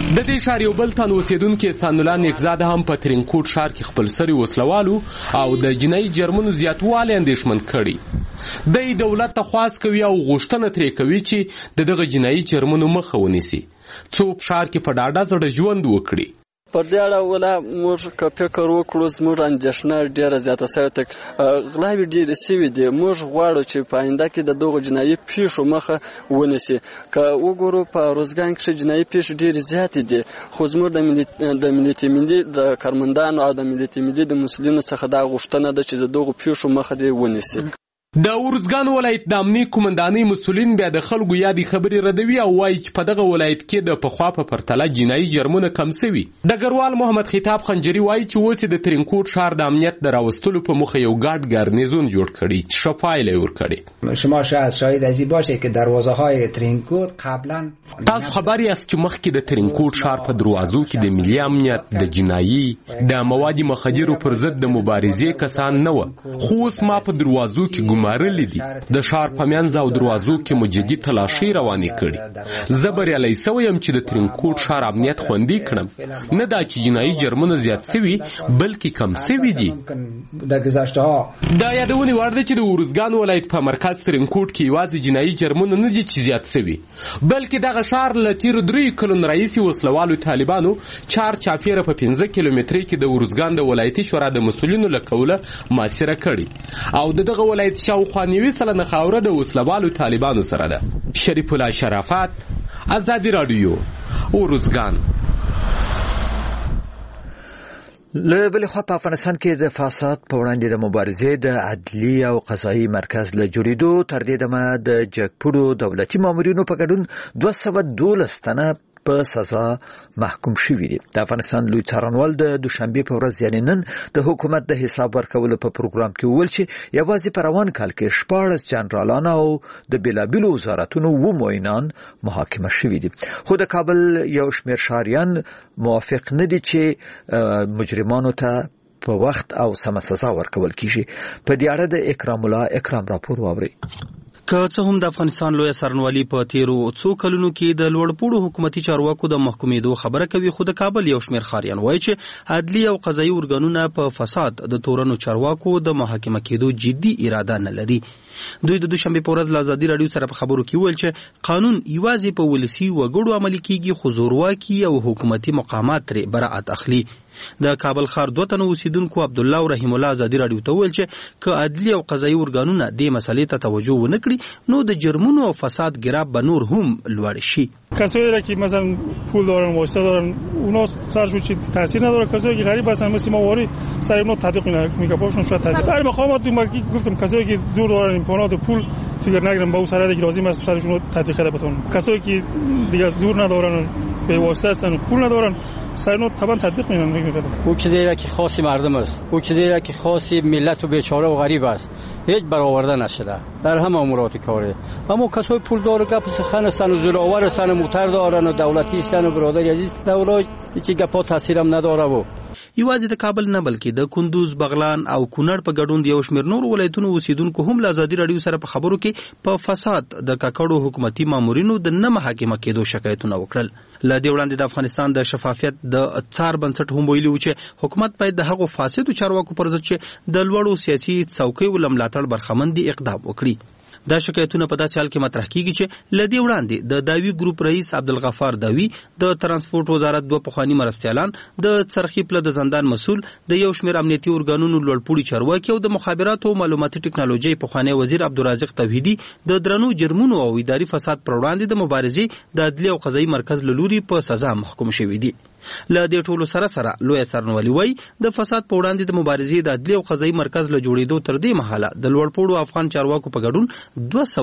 د دې ښار یو بل تن اوسیدونکي احسان الله نیکزاد هم په ترینکوټ ښار کې خپل سری وسلوالو او د جنایي جرمونو زیاتوالی اندېښمن کړي. دی دولت ته خواست کوي او غوښتنه ترې کوي چې د دغه جنایي جرمونو مخه ونیسي څو په ښار کې په ډاډه زړه ژوند وکړي.
پر دې اړه ولا موږ که فکر وکړو زموږ اندېښنه ډېره زیاته سوې ده. غلاوې ډېرې سوي دي. موږ غواړو چې په آینده کې د دغو جنایي پیښو مخه ونیسي. که وګورو په روزګان کې جنایي پیښې ډېرې زیاتې دي خو زموږ د ملت ملي د کارمندانو او د ملت ملي د مسؤلینو څخه دا غوښتنه ده چې د دغو پیښو مخه دې ونیسي.
د ارزګان ولایت د امنیه قومندانۍ مسؤلین بیا د خلکو یادې خبرې ردوي او وایي چې په دغه ولایت کې د پخوا په پرتله جنایي جرمونه کم سوي. ډګروال محمد خطاب خنجري وایي چې اوس د ترینکوټ ښار د امنیت د راوستلو په موخه یو ګډ ګارنیزون جوړ کړي چې ښه پایله یې ورکړې.
شما شاهد از این باشه که دروازه‌های ترینکوټ قبلا
تاسو خبر یاست چې مخکې د ترینکوټ ښار په دروازو کې د ملي امنیت د جنایي د مواد مخدرو پر ضد د مبارزې کسان نه و خو اوس ما په دروازو کې ګمارلي دي. د ښار په منځ او دروازو کې مجدي تلاشي روانې کړي. زه بریالی سوی یم چې د ترینکوټ ښار امنیت خوندي کړم. نه دا چې جنایي جرمونه زیات سوي بلکې کم سوي دي. دا یادونې وړ ده چې د ارزګان ولایت په مرکز ترینکوټ کې یوازې جنایي جرمونه نه دي چې زیات سوي بلکې دغه ښار له تیرو 3 کلونو راهیسې وسلوالو طالبانو چار چاپیره په 15 کیلومترۍ کې د ارزګان د ولایتي شورا د مسؤلینو له قوله محاصره کړي او دغه ولایت شاوخوا 90% خاوره د وسلوالو طالبانو سره ده. شریف الله شرافت، آزادی رادیو، ارزګان.
له بلې خوا په افغانستان کې د فساد په وړاندې د مبارزې د عدلي او قضایي مرکز له جوړېدو تر دې دمه د جګپوړو دولتي مامورینو په ګډون 212 تنه په سزا محکوم شوي دي. د افغانستان لوی څارنوال د دوشنبه په ورځ یعنی نن د حکومت د حساب ورکولو په پروګرام کې وویل چې یوازې په روان کال کې 14 جنرالان او د بیلابیلو وزارتونو و معینان محاکمه شوي دي. خو د کابل یو شمېر ښاریان موافق نه دي چې مجرمانو ته په وخت او سمه سزا ورکول کیږي. په دې اړه د اکرام الله اکرام راپور واوري.
که څه هم د افغانستان لوی څارنوالي په تیرو څو کلونو کې د لوړپوړو حکومتي چارواکو د محکومېدو خبره کوي خو د کابل یو شمېر ښاریان وایي چې عدلي او قضایي ارګانونه په فساد د تورنو چارواکو د محاکمه کېدو جدي اراده نه لري. دوی د دوشنبه په ورځ له آزادي رادیو سره په خبرو کې ویل چې قانون یوازې په ولسي وګړو عملي کیږي خو زورواکي او حکومتي مقامات ترې براءت اخلي. د کابل ښار 2 تنه اوسیدونکو عبد الله او رحیم الله آزادي رادیو ته ویل چې که عدلي او قضایي ارګانونه دې مسلې ته توجه ونه کړي نو د جرمونو او فساد گراب به نور هم لوړ شي.
کسایی را که مثلا پول دارن واسطه دارن اونا سرشون چی تاثیر نداره. کسایی که غریب هستن مثل ما واری سر اونا تطبیق میکنن شاید تطبیق سر مقامات گفتم کسایی که زور دارن امکانات پول فکر نگیرن با اون سرده که لازم است سرشون تطبیق کرده بتونن. کسایی که دیگه زور ندارن به واسطه هستن پول ندارن سر اونا طبعا تطبیق میکنن.
او چیزی را که خاصی مردم است، او چیزی را که خاصی ملت و بیچاره و غریب است هیچ برآورده نشده در همه امورات کاری. اما کسای پول داره گپ سخن هستن و زورآور هستن و موتر دارن و دولتی هستن و برادر عزیز دولت چې گپا تاثیر هم نداره. و
یوازې د کابل نه بلکې د کندوز، بغلان او کونړ په ګډون یو شمېر نور ولایتونو اوسیدونکو هم له آزادي رادیو سره په خبرو کې په فساد د ککړو حکومتي مامورینو د نه محاکمه کېدو شکایتونه وکړل. له دې وړاندې د افغانستان د شفافیت د څار بنسټ هم ویلي و چې حکومت باید د هغو فاسدو چارواکو پر ضد چې د لوړو سیاسي څوکیو له ملاتړ برخمن دي اقدام وکړي. دا شکایتونه په داسې حال کې مطرح کیږي چې لدی وړاندې د داوی ګروپ رئیس عبدالغفار داوی، د ترانسپورت وزارت 2 پخوانی مرستیالان، د څرخي پله د زندان مسؤل، د یو شمېر امنیتي ارګانونو لوړپوړي چارواکي او د مخابراتو او معلوماتي ټکنالوژي پخوانی وزیر عبدالرازق توحیدي د درنو جرمونو او اداري فساد پر وړاندې د مبارزې د عدلي او قضایي مرکز له لوري په سزا محکوم شوي دي. له دې ټولو سره لوی څارنوالي وایي د فساد په وړاندې د مبارزې د عدلي او قضایي مرکز له جوړېدو تر دې مهاله د لوړپوړو افغان چارواکو په ګډون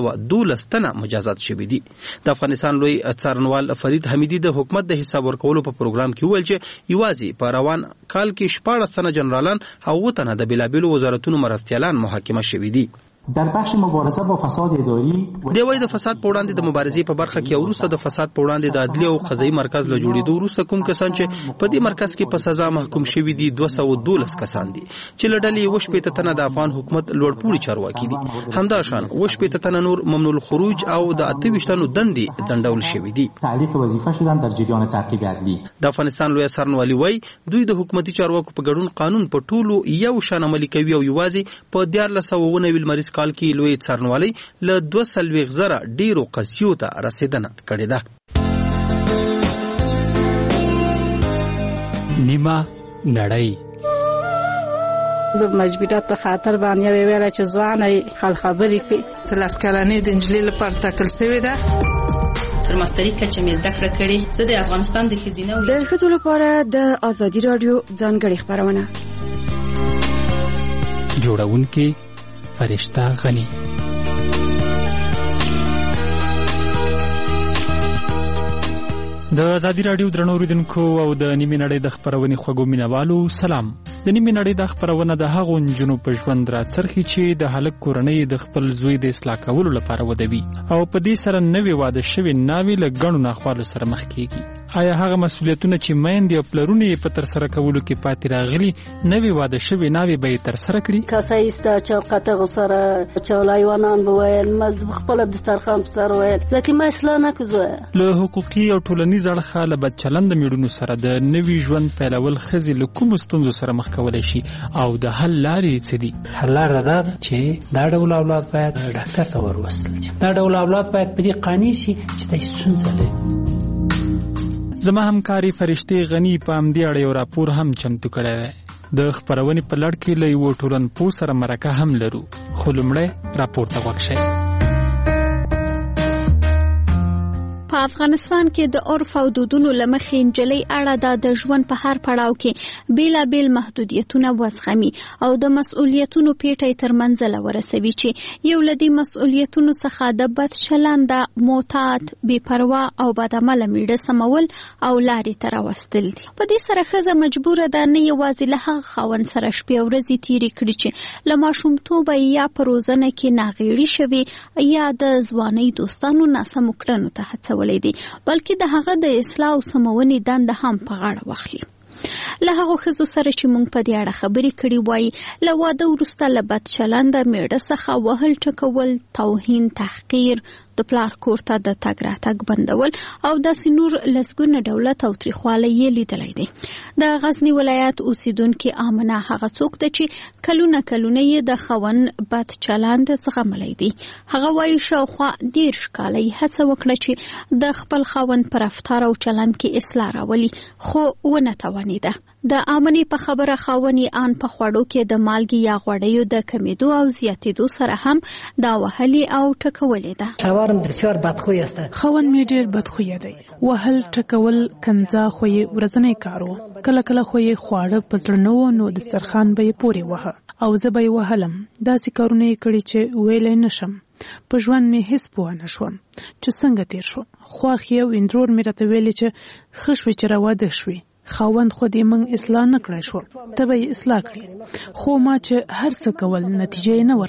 212 تنه مجازات شوي دي. د افغانستان لوی څارنوال فرید حمیدي د حکومت د حساب ورکولو په پروګرام کې ویل چې یوازې په روان کال کې 14 تنه جنرالان او 9 تنه د بیلابیلو وزارتونو مرستیالان محاکمه شوي دي.
در بخش مبارزه با فساد اداری
دی وای د فساد په وړاندې د مبارزې په برخه کې وروسته د فساد په وړاندې د عدلي او قضایي مرکز له جوړېدو وروسته کوم کسان چې په دې مرکز کې په سزا محکوم شوي دي 212 کسان دي چې له ډلې 80 تنه د افغان حکومت لوړپوړي چارواکي دي همداشان 80 تنه نور ممنوع الخروج او د 28 تنو دندې ځنډول شوي دي
تعلیق وظیفه شدن در جریان تعقیب عدلی.
د افغانستان لوی سرنوالي وای دوی د حکومتي چارواکو په ګډون قانون په ټولو یو شان عملي کوي او یوازې په 1490 لمریز کال کې لوی څارنوالۍ له 200,000 ډیرو قضیو ته رسیدنه کړې ده.
نیمه نړۍ
د مجبوریت په خاطر باندې ویل چې ځواني خل خبرې کوي.
تلاس کلنې د انجلۍ لپاره ټاکل شوې ده.
تر ماستري کچه مې زده کړه کړې. زه د افغانستان د ښځینه
د ښځو لپاره د ازادي رادیو ځانګړې خپرونه
جوړونکې فرشته غنی. د ازادي رادیو درنو اوریدونکو او د نیمې نړۍ د خپرونې خوږو مینوالو سلام. د نیمې نړۍ د خپرونه د هغو نجونو په ژوند راڅرخي چې د هلک کورنۍ د خپل زوی د اصلاح کولو لپاره ودوي او په دې سره نوې واده شوې ناوې له ګڼو ناخوالو سره مخ کیږي. آیا هغه مسؤلیتونه چې میندې او پلرونه یې په ترسره کولو کې پاتې راغلي نوې واده شوې ناوې به یې ترسره کړي؟
کاسه ایسته چې قطغ سره چولایوانان بویل مز خپل د دسترخوان په سر ویل ځکه ما اصلاح نه کوزه.
له حقوقي او ټولنیز اړخه له بد چلند میړونو سره د نوي ژوند پیلول ښځې له کومو ستونزو سره مخ کولی شي او د حل لارې څه دي؟
حل لاره دا ده چې دا ډول اولاد باید ډاکټر ته وروستل شي. دا ډول اولاد باید په دې قانع شي چې دا ستونزه لري.
زما همکاري فرشتې غنی په همدې اړه یو راپور هم چمتو کړی دی. د خپرونې په لړ کې له یوه ټولنپوه سره مرکه هم لرو، خو لومړی راپور ته غوږ شئ.
په افغانستان کې د عرف او دودونو له مخې نجلۍ اړه د ژوند په هر پړاو کې بیلابیل محدودیتونه وزغمي او د مسؤلیتونو پیټی تر منزله ورسوي چې یو له دې مسؤلیتونو څخه د بد چلنده، معتاد، بې پروا او بدعمله میړه سمول او لارې ته راوستل دي. په دې سره ښځه مجبوره ده نه یوازې له هغه خاوند سره شپې او ورځې تېرې کړي چې له ماشومتوبه یا په روزنه کې ناغېړي شوي یا د ځوانۍ دوستانو ناسمو کړنو ته هڅول دي، بلکې د هغه د اصلاح او سمونې دنده هم په غاړه واخلي. له هغو ښځو سره چې موږ په دې اړه خبرې کړې وایي له واده وروسته له بد چلنده میړه څخه وهل ټکول، توهین، تحقیر، د پلار کور ته د تګ راتګ بندول او داسې نور لسګونه ډوله تاوتریخوالی یې لیدلی دی. د غزني ولایت اوسیدونکې آمنه هغه څوک ده چې کلونه یې د خاوند بد چلند زغملی دی. هغه وایي شاوخوا 10 کاله یې هڅه وکړه چې د خپل خاوند په رفتار او چلند کې اصلاح راولي، خو ونه توانېده. د آمنې په خبره خاوند یې آن په خوړو کې د مالګې یا غوړیو د کمیدو او زیاتېدو سره هم دا وهلې او ټکولې ده.
شوارم بسیار بدخوی است.
خاوند می ډېر بدخویه دی. وهل، ټکول، کنځا خو یې ورځنی کار و. کله خو یې خواړه په زړه نه و نو دسترخوان به یې پورې وهه او زه به یې وهلم. داسې کارونه یې کړي چې ویلی نشم. په ژوند مې هیڅ پوه نه شوم چې څنګه تیر شو. خواښ یو اندرور مې راته ویلي چې ښه شوې چې راواده شوې. خاوند خو دې موږ اصلاح نه کړی شو، ته به یې اصلاح کړي. خو ما چې هر څه کول نتیجه یې نه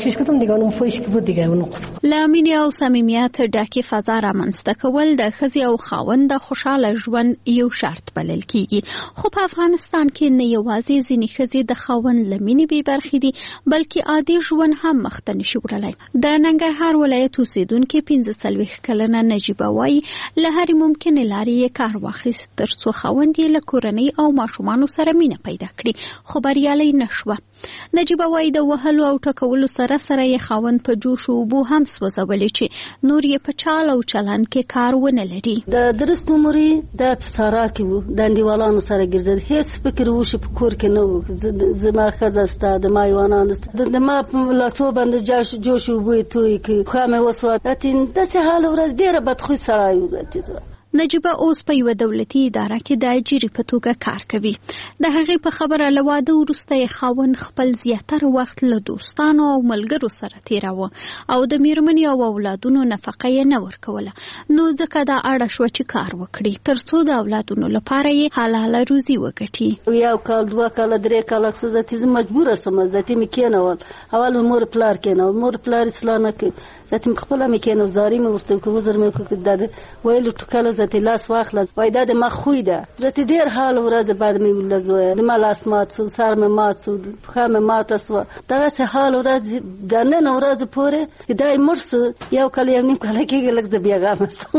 ورکوله.
له مینې او صمیمیت ډکې فضا رامنځته کول د ښځې او خاوند د خوشحاله ژوند یو شرط بلل کیږي. خو په افغانستان کې نه یوازې ځینې ښځې د خاوند له مینې بې برخې دي، بلکې عادي ژوند هم مخته نشي وړلی. د ننګرهار ولایت اوسیدونکې 45 کلنه نجیبه وایي له هرې ممکنې لارې یې کار واخیست تر څو خاوند له کورنۍ او ماشومانو سره مینه پیدا کړي، خو بریالی نشوه. نجیبه وایي د وهلو او ټکولو سره یې خاوند په جوش او اوبو هم سوځولې چې نور یې په چال او چلند کې کار ونه لري.
د درست عمرې د سارا کې وو، د انډیوالانو سره ګرځېد، هیڅ فکر وشي په کور کې نه وو. زما ښځه سته، د ما یوانان سته، د ما په لاسو باندې جوش اوبو یې توی کړي، خوا مې وسوه. داسې حال ورځ ډېره بدخوی سړی و.
نجيبه اوس په یو دولتي اداره کې د اجیري په توګه کار کوي. د هغې په خبره له واده وروسته یې خاوند خپل زیاتره وخت له دوستانو او ملګرو سره تیراوه او د میرمنې او اولادونو نفقه یې نه ورکوله. نو ځکه دا اړه شوه چې کار وکړي تر څو د اولادونو لپاره یې حلاله روزي وګټي.
یو کال 2 کال 3 کال څه زه مجبوره سم ذاتي مې کېنول اول مور پلار کېنول مور پلار اصلاح نه کوي ذاتي خپل مې کېنول زاري مې ورته کوم زر مې کوم د ویلو ټکاله ذاتي لاس واخله وایدا د مخوي ده ذاتي ډیر حال ورځ بعد مې ولزوي د ملاس مات سو سر مې مات سو خامه مات سو دغه څه حال ورځ د نن ورځ پورې دای مرس یو کال یو نیم کال کېږي لکه بیا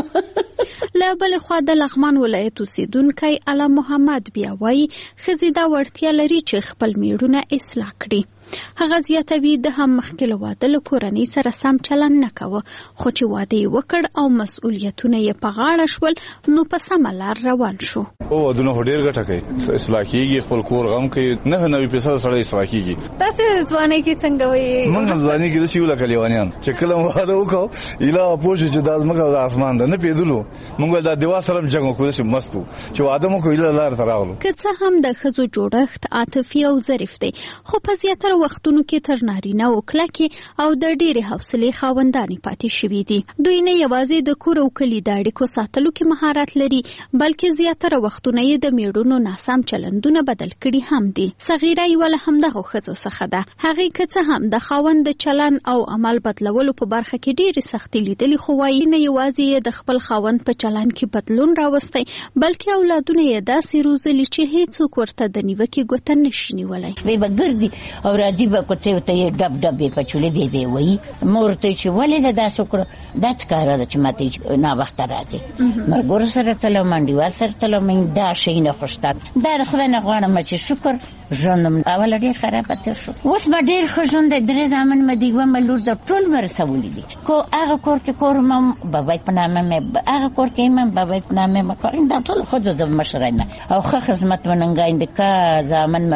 غمس.
له بل خوا د لغمان ولایت اوسیدونکی علم محمد بیا وایي ښځې دا وړتیا لري چې خپل میړونه اصلاح کړي. هغه زیاتوي د هم مخکې له واده له کورنۍ سره سم چلند نه کوه خو چې واده یې وکړ او مسؤلیتونه یې په غاړه شول نو په سمه لار روان شو.
ودونه ډېر ګټه کوي اصلاح کېږي خپل کور غم کوي 99% سړی اصلاح کېږي.
تاسې ځوانۍ کې څنګه وایي؟
موږ ځوانۍ کې داسې یو لکه لیوانیان چې کله واده وکړو ایله پوه شو چې دا ځمکه د اسمان ده نه پېدلو موږ د دیوا سره جنګ وکړو داسې مست وو چې واده مو وکړو ایله لار ته راغلو.
که څه هم د ښځو جوړښت عاطفي او ظریف دی خو په زیاتره وختونو کې تر نارینه او کلکې او د ډېرې حوصلې خاوندانې پاتې شوي دي. دوی نه یوازې د کور او کلي د اړیکو ساتلو کې مهارت لري بلکې زیاتره وختونه یې د میړونو ناسم چلندونه بدل کړي هم دي. صغیره یې ول همدغه ښځو څخه ده. هغې که څه هم د خاوند د چلند او عمل بدلولو په برخه کې ډېرې سختۍ لیدلې خو وایي نه یوازې د خپل خاوند په چلند کې بدلون راوستی بلکې اولادونه یې داسې روزلي چې هیڅوک ورته د نیوکې ګوته نشي نیولی.
وی به ګرځي او راځي به کوڅې ته یې ډب ډب یې پچولې بې وایي مور ته چې ولې ده داسې وکړه دا څه کاره ده چې ماته ناوخته راځي ملګرو سره تلم انډیوال سره تلم دا شی نه خوښته دا د خدای نه غواړم چې شکر ژوند اوله ډېر خرابه تېر شو اوس به ډېر ښه ژوند دی 3 زامن مې دی ومه لور د ټول مې رسولي دي کو هغه کور کې کور مې بابای په نامه مې هغه کور کې مې بابای په نامه مې کار دا ټول ښځو د مشرۍ نه او ښه خدمت وننګاین د کا زامن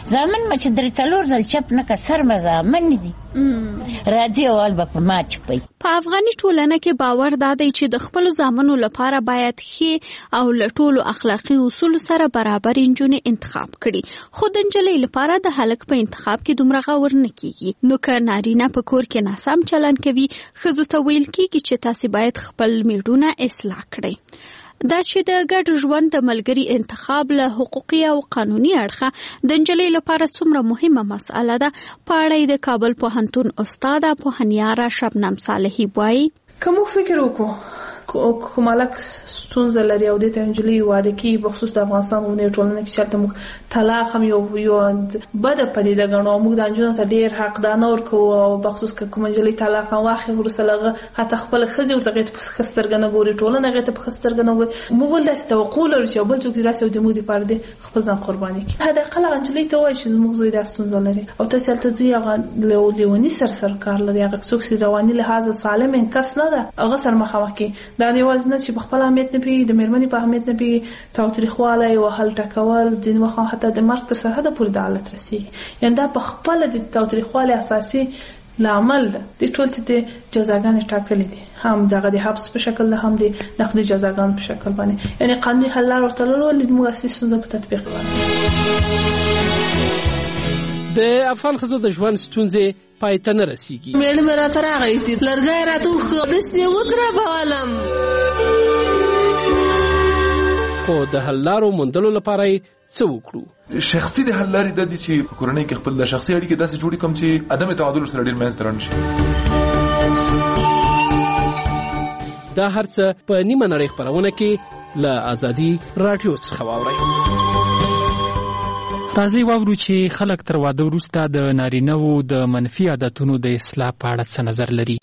مې چې 3 ځل چپ نه که سر مې زامن دي راځي اول به په ما چپي.
په افغاني ټولنه کې باور دا دی چې د خپلو زامنو لپاره باید ښې او له ټولو اخلاقي اصولو سره برابر نجونې انتخاب کړي خو د نجلۍ لپاره د هلک په انتخاب کې دومره غور نه کیږي. نو که نارینه په کور کې ناسم چلند کوي ښځو ته ویل کیږي چې تاسې باید خپل میړونه اصلاح کړئ. دا چې د ګډ ژوند د ملګري انتخاب له حقوقي او قانوني اړخه د نجلۍ لپاره څومره مهمه مسأله ده په اړه د کابل پوهنتون استاده پوهنیاره شبنم صالحي وایي
که موږ فکر وکړو کوم هلک ستونزه لري او دې ته نجلۍ واده کوي بخصوص د افغانستان غونډې ټولنه کې چېرته موږ طلاق هم یو بده پدیده ګڼو موږ د نجونو ته ډېر حقدانه ورکوو او بخصوص که کومه نجلۍ طلاق هم واخلي وروسته له هغه حتی خپله ښځې ورته هغې ته په ښه سترګه نه ګوري ټولنه هغې ته په ښه سترګه نه ګوري موږ ولې داسې توقع لرو چې یو بل څوک دې داسې د موږ دپاره دې خپل ځان قرباني کړي حداقل هغه نجلۍ ته ووایي چې زموږ زوی دا ستونزه لري او تاسې هلته ځئ هغه لیوني سر کار لري هغه څوک چې رواني لحاظه سالم کس نه ده هغه سره مخامخ کړي دا یوازې نه چې په خپل اهمیت نه پوهېږي د مېرمنې په اهمیت نه پوهېږي تاوتریخوالی وهل ټکول ځینې وخت حتی د مرګ تر سرحده پورې د حالت رسېږي یعنې دا په خپله د تاوتریخوالي اساسي لامل ده دې ټول ته د جزاګانې ټاکلې دي هم دغه د حبس په شکل ده هم د نقدي جزاګانو په شکل باندې یعنې قانوني حل لار ورته لرو موږ اصلي ستونزه په تطبیق باندې
د افغان ښځو د ژوند ستونزې پای ته نه رسیږي.
میړه مې راته راغی چې لرګی راته وښکه داسې وګربولم
خو د حل لارو موندلو لپاره یې څه وکړو؟
شخصي د حل لارې دا دي چې په کورنۍ کې خپل د شخصي اړیکې داسې جوړې کړم چې عدم تعادل سره ډېر منځته رانشي.
دا هر څه په نیمه نړۍ خپرونه کې له ازادي راډیو څخه واورئ.
راځئ واورو چې خلک تر واده وروسته د نارینه‌وو د منفي عادتونو د اصلاح په اړه څه نظر لري.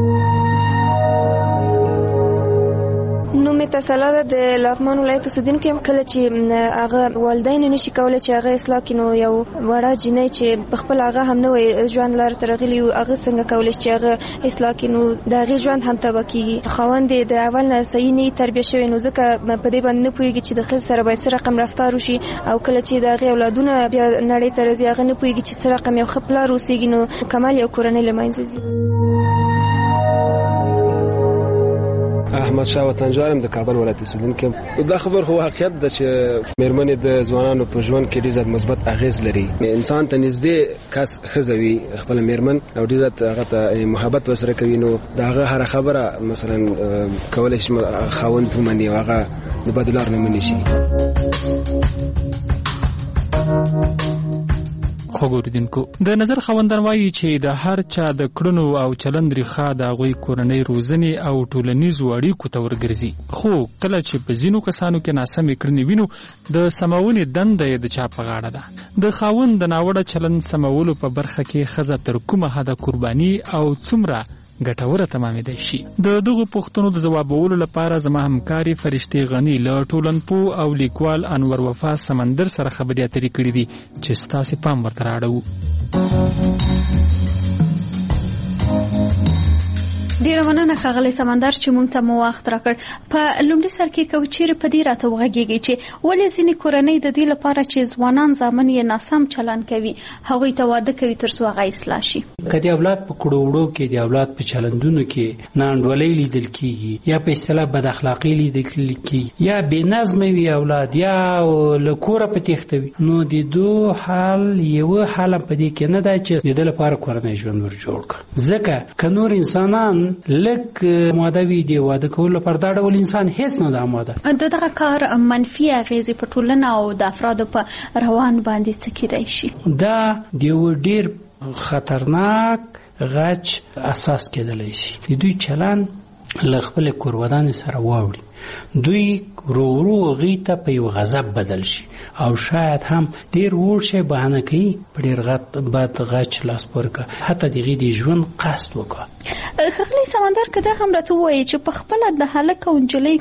نو مې تسلا ده د لغمان ولایت اوسیدونکو یم کله چې هغه والدین نشي کولی چې هغه اصلاح کړي نو یو وړه جینۍ چې په خپل هغه هم نوی ژوند لاره ته راغلي وي هغه څنګه کولی شي چې هغه اصلاح کړي نو د هغې ژوند هم تباه کېږي. خاوند یې د اول نه صحیح نه تربیه شوی نو ځکه په دې باندې نه پوهېږي چې د ښځې سره باید څه رقم رفتار وشي او کله چې د هغې اولادونه بیا نړۍ ته راځي هغه نه پوهېږي چې څه رقم یو ښه پلار اوسېږي نو کمال یو کورنۍ له منځه ځي.
محمد شاه وطن جوړم د کابل ولایت اوسیدونکو. دا خبر خو حقیقت ده چې میرمنې د ځوانانو په ژوند کې ډېر مثبت اغیز لري. انسان ته نږدې کس خزوي خپل میرمن او ډېر هغه ته محبت ورسره کوي، نو داغه هر خبره مثلا کولای شي خاوند ومني او هغه د بدلار نه مني شي.
خوګوریدونکو د نظر خوندن وایي چې د هر چا د کړنو او چلند ریخه د غوي کورنۍ روزنې او ټولنیزو اړیکو ته ورګرځي، خو کله چې په ځینو کسانو کې ناسمې کړنې وینو د سماونې دنده د چا په غاړه ده. د خاوند د ناوړه چلند سمولو په برخه کې ښځه تر کومه حده قرباني او څومره ګټوره تمامېدای شي؟ د دغو پوښتنو د ځوابولو لپاره زما همکاري فرشتې غني له ټولنپوه او لیکوال انور وفا سمندر سره خبرې اترې کړې دي چې ستاسې پام ورته رااړوو.
ډیره مننه ښاغلی سمندر چې موږ ته مو وخت راکړ. په لومړي سر کې که چیرې په دې راته وغږیږي چې ولې ځینې کورنۍ د دې لپاره چې ځوانان زامن یې ناسم چلند کوي هغوی ته واده کوي تر څو هغه اصلاح شي؟
که د اولاد په کړو وړو کې د اولاد په چلندونو کې ناانډولۍ لیدل کیږي یا په اصطلاح بد اخلاقي لیدل کیږي یا بې نظمه وي اولاد یا له کوره په تېښته وي، نو د دو حال یو حال په دې کې نه ده چې د دې لپاره کورنۍ ژوند ور جوړ کړه. ځکه که نور انسانان لک ماده وی دی واده کول لپاره دا ډول انسان هیڅ نه ده آماده.
دغه کار منفي اغیزې په ټولنه او د افرادو په روان باندې څه کیدای شي؟
دا د یو ډیر خطرناک غچ اساس کېدلی شي. د دوی چلند له خپل کورودان سره واوړي، دوی ورو غي ته په یو غضب بدل شي او شاید هم ډیر وړ شي بهانه کوي په ډیر بد غچ لاس پورکه حتی دغه د ژوند قصد وکړه.
ښاغلی سمندر که دا هم راته ووایي چې په خپله د هلک او نجلۍ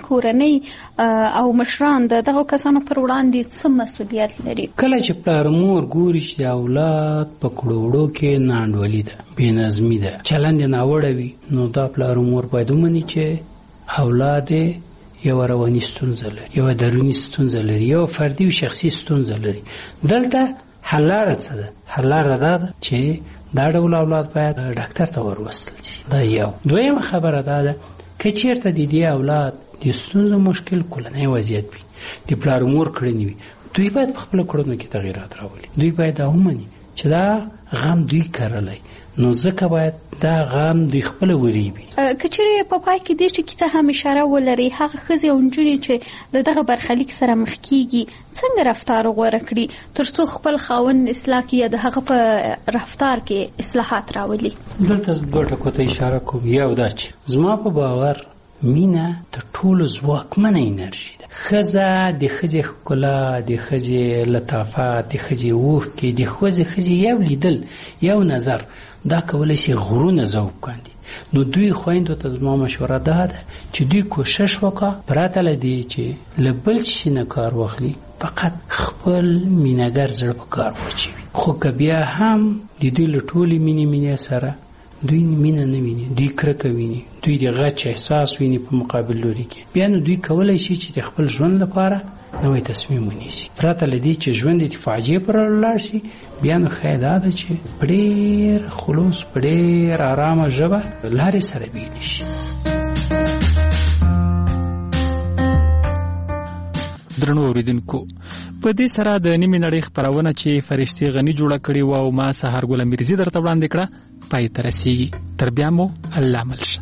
کورنۍ او مشران د دغو کسانو پر وړاندې څه مسؤلیت لري؟
کله چې پلار مور ګوري چې د اولاد په کړو وړو کې ناانډولي ده، بې نظمي ده، چلند یې ناوړه وي، نو دا پلار مور باید ومني چې اولاد یو رواني ستونزه لري، یو دروني ستونزه لري، یو فردي او شخصي ستونزه لري. دلته حل لاره څه ده؟ حل لاره دا ده چې دا ډول اولاد باید ډاکټر ته وروستل شي. دا یو. دویمه خبره دا ده که چیرته د دې اولاد د ستونزو مشکل کولنی وضعیت وي، د پلار مور کړنې وي، دوی باید په خپل کړنو کې تغیرات راولي. دوی باید دا ومني چې دا غم دوی کړلی، نو ځکه باید دا غم دوی خپل وریبي.
که چیرې په پای کې دې چې کیته هم اشاره ولري هغه ښځې او نجونې چې د دغه برخلیک سره مخ کیږي څنګه رفتار غوره کړي تر څو خپل خاوند اصلاح کړي یا د هغه په رفتار کې اصلاحات راولي؟ دلته
دوه ټکو ته اشاره کوم. یو دا چې زما په باور مینه تر ټولو ځواکمنه انرژي ده. ښځه د ښځې ښکلا، د ښځې لطافت، د ښځې اوښکې، د ښځې یو لیدل، یو نظر دا کولای شي غرونه ذوب کاندي. نو دوی خویندو ته زما مشوره ده چې دوی کوشش وکړه پرته له دې چې له بل شي نه کار واخلي، فقط خپل مینهګر زړه په کار واچوي. خو که بیا هم د دوی له ټولې مینې سره دوی مینه نه ویني، دوی کرکه ویني، دوی د غچ احساس ویني په مقابل لوري کې، بیا نو دوی کولای شي چې د خپل ژوند لپاره نوې تصمیم ونیسي. پرته له دې چې ژوند د فاجعې پر ولاړ شي، بیا نو ښه دا ده چې په ډېر خلوص، په ډېر ارامه ژبه لارې سره بیلې شي.
درنو اوریدونکو، په دې سره د نیمې نړۍ خپرونه چې فرشتې غني جوړه کړې وه او ما سهارګله میرزي درته وړاندې کړه پای ته رسېږي. تر بیا مو الله مل شه.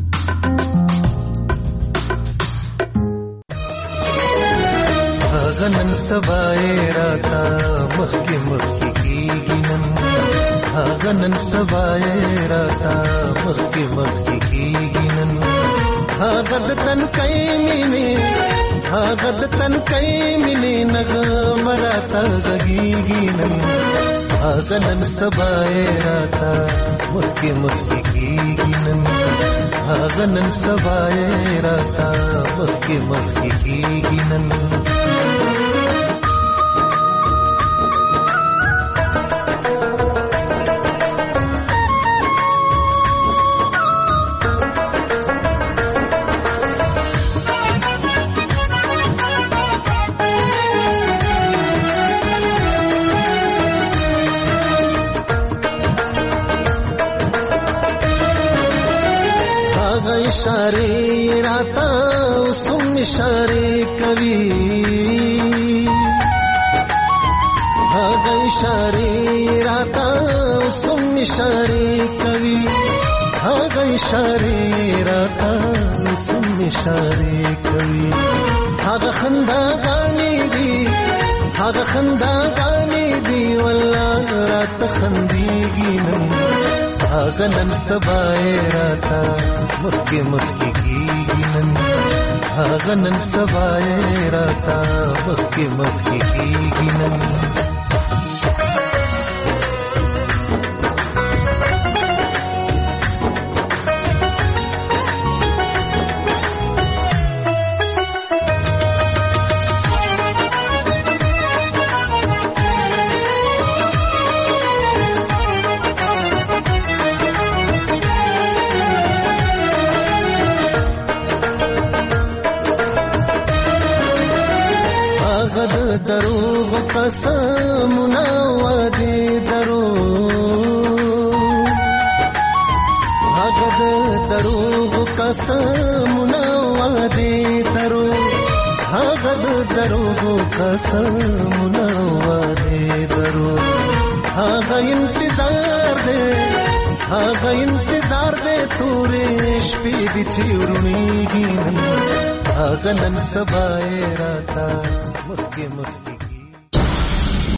هغه نن سبا یې راته مخکې مخکې کېږي، نن هغه نن سبا یې راته مخکې مخکې کېږي، نن هغه د تنکۍ مینې، هغه د تنکۍ مینې نغمه راته غږېږي، نن هغه نن سبا یې راته مخکې مخکې کېږي، نن هغه نن سبا یې راته مخکې مخکې کېږي، نن اشاره راتا اشاره کوي هغه اشاره راته اوسم اشاره کوي هغه اشاره راته اوسم اشاره کوي هغه خنداګانې دي والله راته خندېږي نن هغه نن سبا راته مخکې کېږي نن هغه نن سبا راته مخکې کېږي نن دروغ قسمونه وعدې هغه د دروغ قسمونه وعدې هغه د دروغ قسمونه وعدې هغه انتظار دې تورې شپې دي چې ورونېږي هغه نن سبا راته مخکې